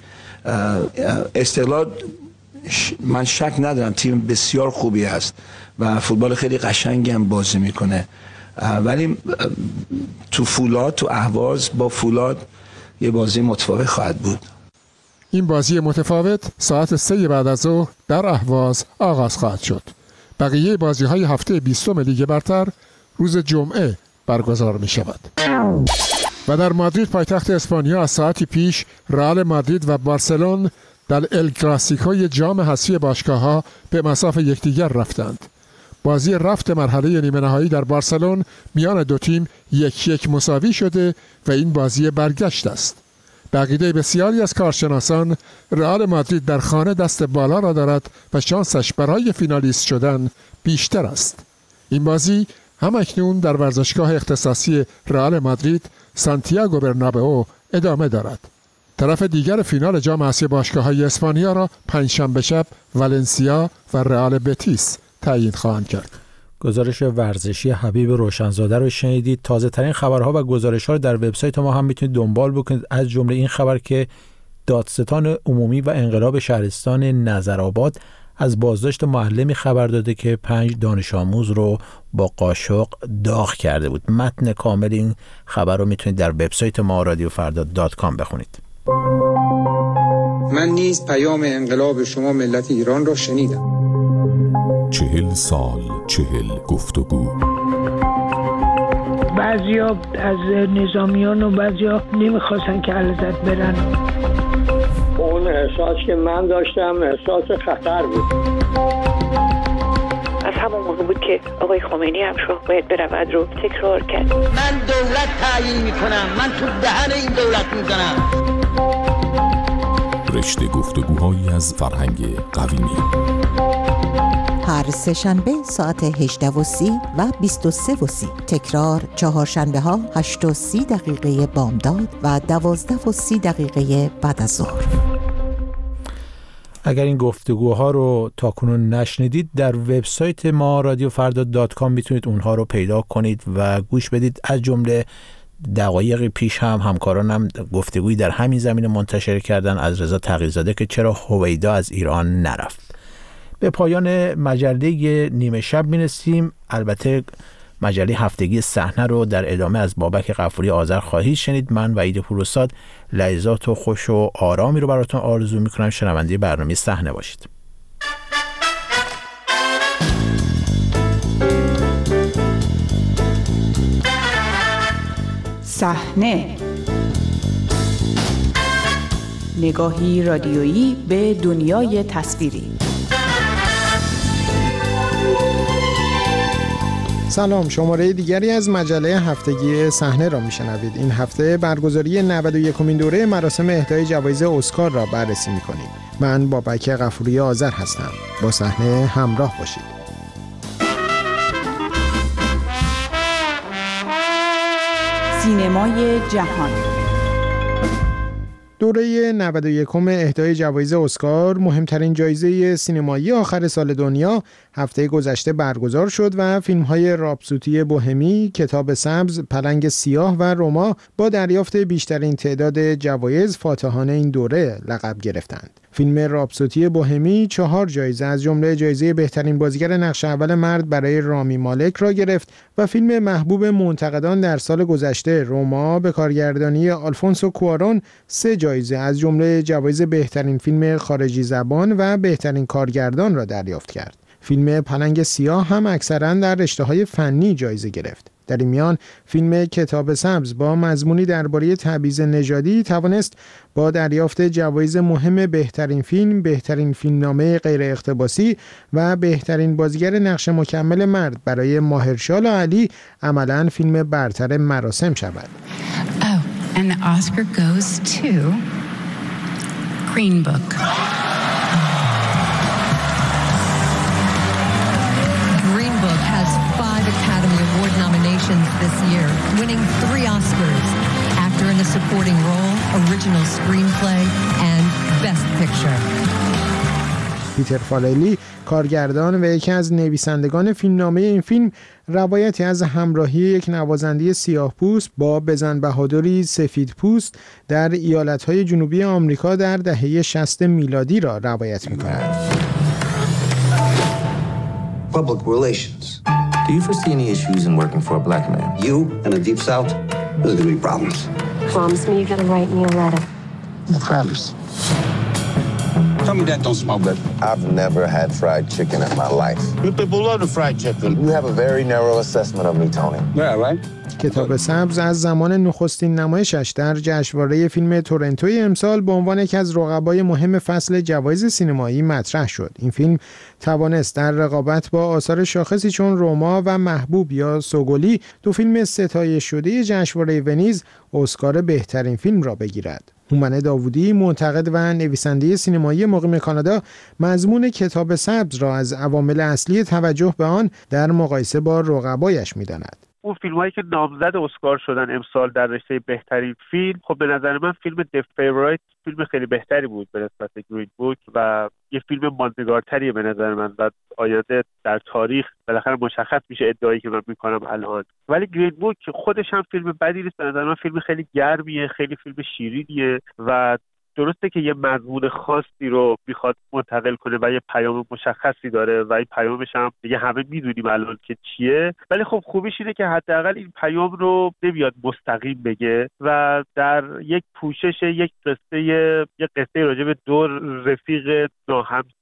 استقلال من شک ندارم تیم بسیار خوبی است و فوتبال خیلی قشنگی هم بازی میکنه، ولی تو فولاد، تو اهواز با فولاد یه بازی متفاوت خواهد بود. این بازی متفاوت ساعت 3 بعد از ظهر در اهواز آغاز خواهد شد. بقیه بازی‌های هفته 20 لیگ برتر روز جمعه برگزار می شود. و در مادرید پایتخت اسپانیا از ساعتی پیش رئال مادرید و بارسلون در ال کلاسیکوی جام حذفی باشگاه‌ها به مصاف یکدیگر رفتند. بازی رفت مرحله نیمه نهایی در بارسلون میان دو تیم 1-1 مساوی شده و این بازی برگشت است. به عقیده بسیاری از کارشناسان رئال مادرید در خانه دست بالا را دارد و شانسش برای فینالیست شدن بیشتر است. این بازی هم اکنون در ورزشگاه اختصاصی رئال مادرید سانتیاگو برنابئو ادامه دارد. طرف دیگر فینال جام حذفی باشگاه‌های اسپانیا را پنجشنبه شب والنسیا و رئال بتیس تعیین خواهند کرد. گزارش ورزشی حبیب روشنزاده رو شنیدید. تازه ترین خبرها و گزارش‌ها رو در وبسایت ما هم میتونید دنبال بکنید، از جمله این خبر که دادستان عمومی و انقلاب شهرستان نظرآباد از بازداشت معلمی خبر داده که 5 دانش آموز رو با قاشق داغ کرده بود. متن کامل این خبر رو میتونید در وبسایت ما radiofarda.com بخونید. من نیز پیام انقلاب شما ملت ایران را شنیدم. 40 سال 40 گفتگو. بعضیا از نظامیان و بعضیا نمیخواستن که علیزاده برن. اون احساس که من داشتم احساس خطر بود. از همون موقع بود که آقای خامنه‌ای هم شاه باید برود رو تکرار کرد. من دولت تعیین میکنم، من تو دهن این دولت میزنم. رشته گفتگوهایی از فرهنگ قویمی. هر سه شنبه ساعت 18:30 و 23:30. تکرار چهارشنبه ها 8:30 بامداد و 12:30 بعد از ظهر. اگر این گفتگوها رو تاکنون نشنیدید، در وبسایت ما radiofrda.com میتونید اونها رو پیدا کنید و گوش بدید. از جمله دقایقی پیش همکارانم گفتگویی در همین زمینه منتشر کردن از رضا تقی‌زاده که چرا هویدا از ایران نرفت. به پایان مجله نیمه شب میرسیم. البته مجله هفتگی صحنه رو در ادامه از بابک غفوری آذر خواهید شنید. من وحید پوروزاد لحظات و خوش و آرامی رو براتون آرزو میکنم. شنونده برنامه صحنه باشید. صحنه، نگاهی رادیویی به دنیای تصویری. سلام، شماره دیگری از مجله هفتگی صحنه را میشنوید. این هفته برگزاری 91مین دوره مراسم اهدای جوایز اسکار را بررسی میکنیم. من بابک غفوری آذر هستم. با صحنه همراه باشید. سینمای جهان. دوره 91 اهدای جوایز اسکار، مهمترین جایزه سینمایی آخر سال دنیا، هفته گذشته برگزار شد و فیلم‌های راپسودی بوهمی، کتاب سبز، پلنگ سیاه و روما با دریافت بیشترین تعداد جوایز فاتحان این دوره لقب گرفتند. فیلم راپسودی بوهمی 4 جایزه از جمله جایزه بهترین بازیگر نقش اول مرد برای رامی مالک را گرفت و فیلم محبوب منتقدان در سال گذشته روما به کارگردانی آلفونسو کوارون 3 جایزه از جمله جوایز بهترین فیلم خارجی زبان و بهترین کارگردان را دریافت کرد. فیلم پلنگ سیاه هم اکثراً در رشته‌های فنی جایزه گرفت. در این میان فیلم کتاب سبز با مضمونی درباره تبعیض نژادی توانست با دریافت جوایز مهم بهترین فیلم، بهترین فیلمنامه غیر اقتباسی و بهترین بازیگر نقش مکمل مرد برای ماهرشالا علی عملاً فیلم برتر مراسم شود. Oh, and the Oscar goes to Green Book. Academy Award nominations this year, winning 3 Oscars: Actor in a Supporting Role, Original Screenplay, and Best Picture. پیتر فارلی، کارگردان و یکی از نویسندگان فیلمنامه این فیلم، روایتی از همراهی یک نوازنده سیاه‌پوست با بزن بهادری سفیدپوست در ایالت‌های جنوبی آمریکا در دهه 60 میلادی را روایت می‌کند. Public relations. Do you foresee any issues in working for a black man? You in the Deep South? There's going to be problems. Promise me you're going to write me a letter. I promise. Tell me that don't smell good. I've never had fried chicken in my life. You people love the fried chicken. You have a very narrow assessment of me, Tony. Yeah, right? کتاب سبز از زمان نخستین نمایشش در جشنواره فیلم تورنتوی امسال به عنوان یکی از رقبای مهم فصل جوایز سینمایی مطرح شد. این فیلم توانست در رقابت با آثار شاخصی چون روما و محبوب یا سوگلی، 2 فیلم ستایش شده جشنواره ونیز، اسکار بهترین فیلم را بگیرد. هومن داوودی، منتقد و نویسنده سینمایی مقیم کانادا، مضمون کتاب سبز را از عوامل اصلی توجه به آن در مقایسه با رقبایش می‌داند. اون فیلمایی که نامزد اسکار شدن امسال در رشته بهترین فیلم، خب به نظر من فیلم The Favorite فیلم خیلی بهتری بود به نسبت گرین بوک و یه فیلم ماندگارتریه به نظر من و آینده در تاریخ بالاخره مشخص میشه ادعایی که من میکنم الان. ولی گرین بوک خودش هم فیلم بدی نیست، به نظر من فیلم خیلی گرمیه، خیلی فیلم شیرینیه و درسته که یه مضمون خاصی رو میخواد منتقل کنه و یه پیام مشخصی داره و این پیامش هم دیگه همه میدونیم الان که چیه، ولی خب خوبیش اینه که حداقل این پیام رو نمیاد مستقیم بگه و در یک پوشش یک قصه راجع به 2 رفیق ناهمسان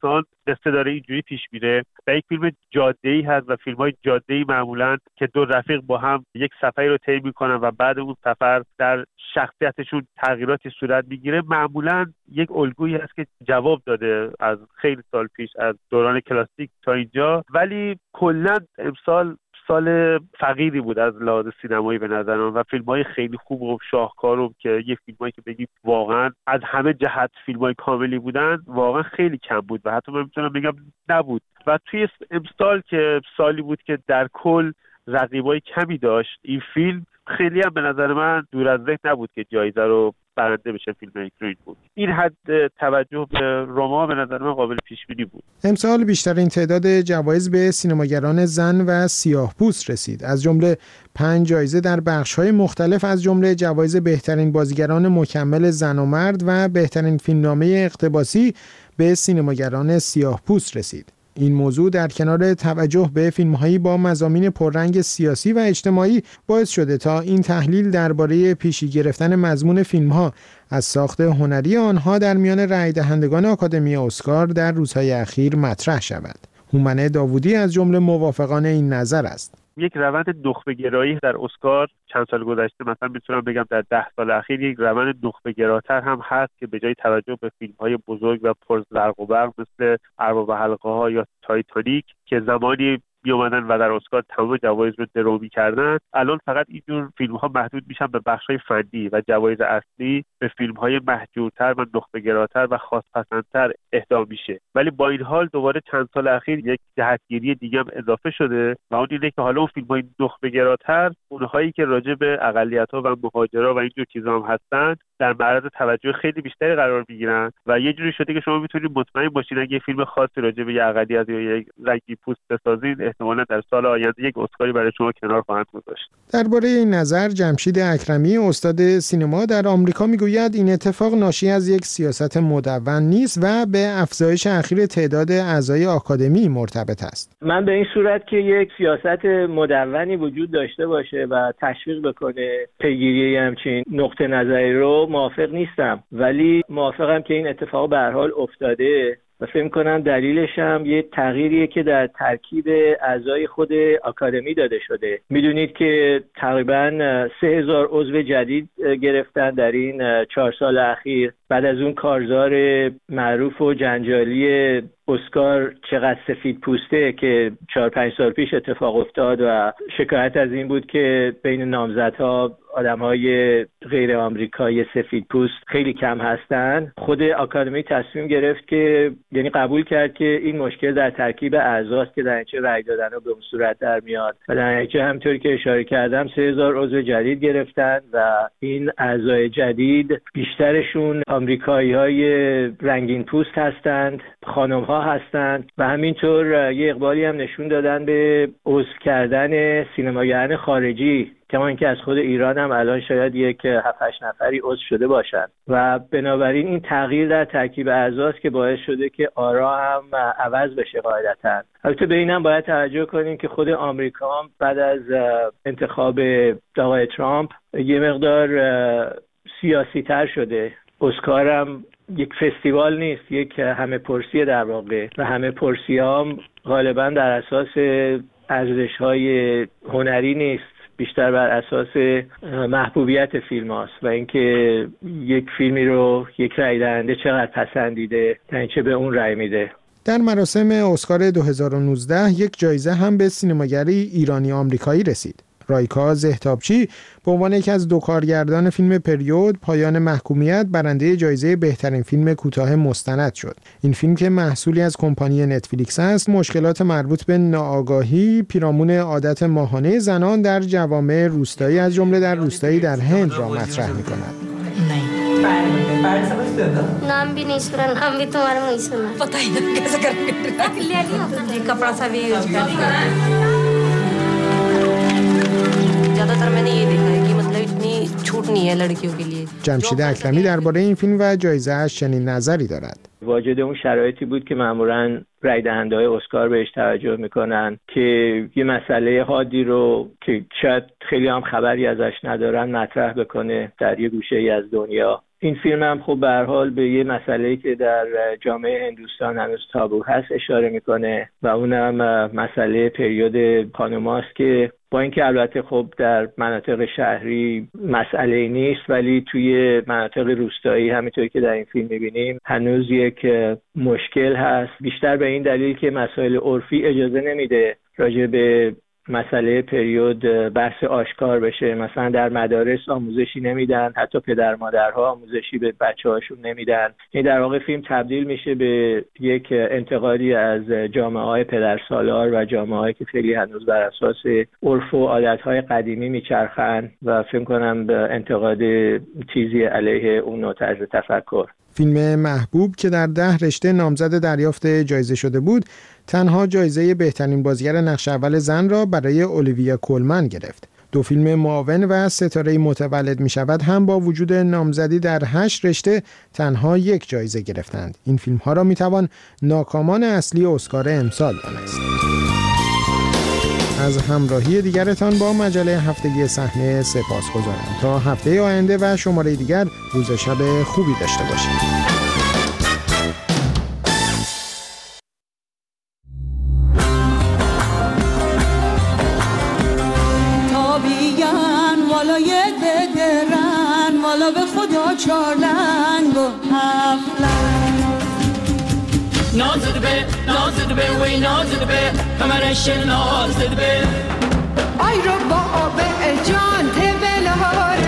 قصه داره اینجوری پیش میره و یک فیلم جاده‌ای هست و فیلم‌های جاده‌ای معمولاً که دو رفیق با هم یک سفری رو طی می‌کنن و بعد اون سفر در شخصیتشون تغییراتی صورت میگیره، معمولاً یک الگویی هست که جواب داده از خیلی سال پیش، از دوران کلاسیک تا اینجا. ولی کلاً امسال سال فقیری بود از لحاظ سینمایی به نظر من و فیلم‌های خیلی خوب و شاهکارم که یه فیلمایی که بگیم واقعا از همه جهت فیلم‌های کاملی بودن واقعا خیلی کم بود و حتی من میتونم بگم نبود. و توی امسال که سالی بود که در کل رقیبای کمی داشت، این فیلم خیلی هم به نظر من دور از ذهن نبود که جایزه رو برنده بشه. فیلم گرین بود. این حد توجه به رما به نظر من قابل پیش بینی بود. امسال بیشترین تعداد جوایز به سینماگران زن و سیاه‌پوست رسید، از جمله 5 جایزه در بخش‌های مختلف، از جمله جوایز بهترین بازیگران مکمل زن و مرد و بهترین فیلمنامه اقتباسی به سینماگران سیاه‌پوست رسید. این موضوع در کنار توجه به فیلم‌هایی با مضامین پررنگ سیاسی و اجتماعی باعث شده تا این تحلیل درباره پیشی گرفتن مضمون فیلم‌ها از ساخت هنری آنها در میان رای دهندگان آکادمی اسکار در روزهای اخیر مطرح شود. هومن داوودی از جمله موافقان این نظر است. یک روند نخبه‌گرایی در اسکار چند سال گذشته، مثلا میتونم بگم در 10 سال اخیر یک روند نخبه‌گراتر هم هست که به جای توجه به فیلم‌های بزرگ و پرزرق و برق مثل ارباب حلقه‌ها یا تایتانیک که زمانی میومدن و در اسکار تمام جوایز رو درو می‌کردن، الان فقط اینجور فیلم‌ها محدود میشن به بخش‌های فنی و جوایز اصلی به فیلم‌های محجورتر و نخبه‌گراتر و خاص‌پسندتر اهدا میشه. ولی با این حال دوباره چند سال اخیر یک جهتگیری دیگه هم اضافه شده و اون اینه که حالا اون فیلم‌های نخبه‌گراتر، اونهایی که راجع به اقلیت‌ها و مهاجرا و اینجور چیزا هم هستن، در معرض توجه خیلی بیشتری قرار میگیرن و یه جوری شده که شما میتونید مطمئن باشید اگه فیلم خاصی راجع به اقلیت یا یک رنگی پوست بسازید، احتمالاً در سال آینده یک اسکاری برای شما کنار خواهند گذاشت. درباره این نظر جمشید اکرمی، استاد سینما در آمریکا، میگوید این اتفاق ناشی از یک سیاست مدون نیست و به افزایش اخیر تعداد اعضای آکادمی مرتبط است. من به این صورت که یک سیاست مدونی وجود داشته باشه و تشویق بکنه پیگیری همچین نقطه نظری رو موافق نیستم، ولی موافقم که این اتفاق به هر حال افتاده و فکر می‌کنم دلیلش هم یه تغییریه که در ترکیب اعضای خود آکادمی داده شده. میدونید که تقریباً 3000 عضو جدید گرفتن در این 4 سال اخیر بعد از اون کارزار معروف و جنجالی اسکار چقدر سفید پوسته که 4-5 سال پیش اتفاق افتاد و شکایت از این بود که بین نامزدها آدم‌های غیر آمریکایی سفید پوست خیلی کم هستن. خود آکادمی تصمیم گرفت که یعنی قبول کرد که این مشکل در ترکیب اعضاست که در نتیجه رأی دادن رو به اون صورت در میاد و در نتیجه همطور که اشاره کردم 3000 عضو جدید گرفتن و این اعضای جدید بیشترشون آمریکایی‌های رنگین پوست هستند، خانم‌ها هستند و همینطور یه اقبالی هم نشون دادن به عضو کردن سینماگران خارجی، کما اینکه از خود ایران هم الان شاید یک 7-8 نفری عضو شده باشند و بنابراین این تغییر در ترکیب اعضاست که باعث شده که آرا هم عوض بشه قاعدتاً. البته به اینم باید توجه کنیم که خود آمریکا هم بعد از انتخاب آقای ترامپ یه مقدار سیاسی تر شده. اسکار هم یک فستیوال نیست، یک همه پرسی در واقع و همه پرسی هم غالبا در اساس ارزش‌های هنری نیست، بیشتر بر اساس محبوبیت فیلم هاست و اینکه یک فیلمی رو یک رای دهنده چقدر پسندیده تا چه به اون رای میده. در مراسم اسکار 2019 یک جایزه هم به سینماگری ایرانی آمریکایی رسید. رایکا زهتابچی به عنوان یکی از 2 کارگردان فیلم پریود پایان محکومیت برنده جایزه بهترین فیلم کوتاه مستند شد. این فیلم که محصولی از کمپانی نتفلیکس است، مشکلات مربوط به ناآگاهی پیرامون عادت ماهانه زنان در جوامع روستایی از جمله در روستایی در هند را مطرح می‌کند. नाम भी नहीं सुना, नाम भी तुम्हारा नहीं सुना, पता ही नहीं कैसे करेंगे, ले लिया कपड़ा सा भी यूज कर लिया। ज्यादातर मैंने ये देखा है कि मतलब इतनी छूट नहीं है लड़कियों के लिए. جمشید اکرمی درباره این فیلم و جایزه‌اش چنین نظری دارد. واجد اون شرایطی بود که معمولاً رای دهنده‌های اسکار بهش توجه میکنن که یه مسئله حادی رو که شاید خیلی هم خبری ازش ندارن مطرح بکنه در یه گوشه‌ای از دنیا این فیلم هم خب به هر حال به یه مسئله‌ای که در جامعه هندوستان هنوز تابو هست اشاره میکنه و اونم مسئله پریود پانوماست که با اینکه البته خب در مناطق شهری مسئله نیست، ولی توی مناطق روستایی همینطوری که در این فیلم میبینیم هنوز یک مشکل هست، بیشتر به این دلیل که مسائل عرفی اجازه نمیده راجع به مسئله پریود بحث آشکار بشه. مثلا در مدارس آموزشی نمیدن، حتی پدر مادرها آموزشی به بچه‌هاشون نمیدن. این در واقع فیلم تبدیل میشه به یک انتقادی از جامعه‌های پدرسالار و جامعه‌هایی که خیلی هنوز بر اساس عرف و عادت‌های قدیمی میچرخن و فکر کنم به انتقاد چیزی علیه اون نوع طرز تفکر. فیلم محبوب که در 10 رشته نامزد دریافت جایزه شده بود، تنها جایزه بهترین بازیگر نقش اول زن را برای اولیویا کولمن گرفت. 2 فیلم معاون و ستاره متولد می شود هم با وجود نامزدی در 8 رشته تنها 1 جایزه گرفتند. این فیلم ها را می توان ناکامان اصلی اسکار امسال دانست. از همراهی دیگرتان با مجله هفتگی صحنه سپاسگزارم. تا هفته آینده و شماره دیگر، روز شب خوبی داشته باشید. والا به خدا 4 لنگ و 7 لنگ نازد به وی نازد به کمرش نازد به آی رو با آب جان تبلار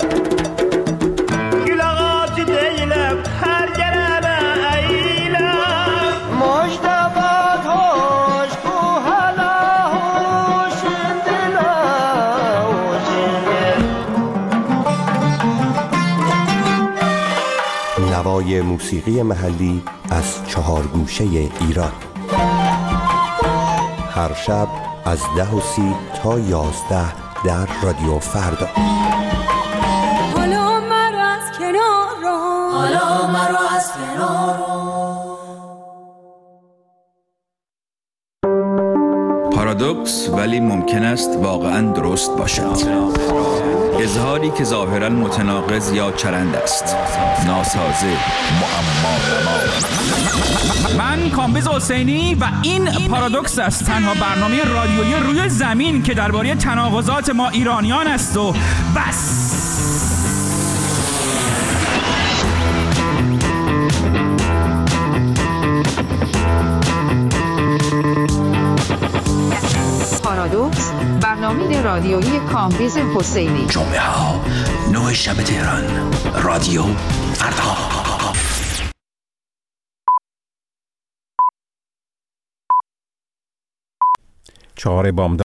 گلاغات دیلم هر گرم ایلم مجتبات هاش کو حالا هوش دلا نوای موسیقی محلی از 4 گوشه ایران، هر شب از 10:30 تا 11 در رادیو فردا. حالا مرا از کنار پارادوکس ولی ممکن است واقعاً درست باشد. اظهاری که ظاهراً متناقض یا چرند است، ناسازه، معما. من کامبیز حسینی و این پارادوکس است، تنها برنامه رادیویی روی زمین که درباره تناقضات ما ایرانیان است و بس. پارادوکس، برنامه رادیویی کامبیز حسینی، جمعه ها 9 شب تهران، رادیو فردا. 4 بامداد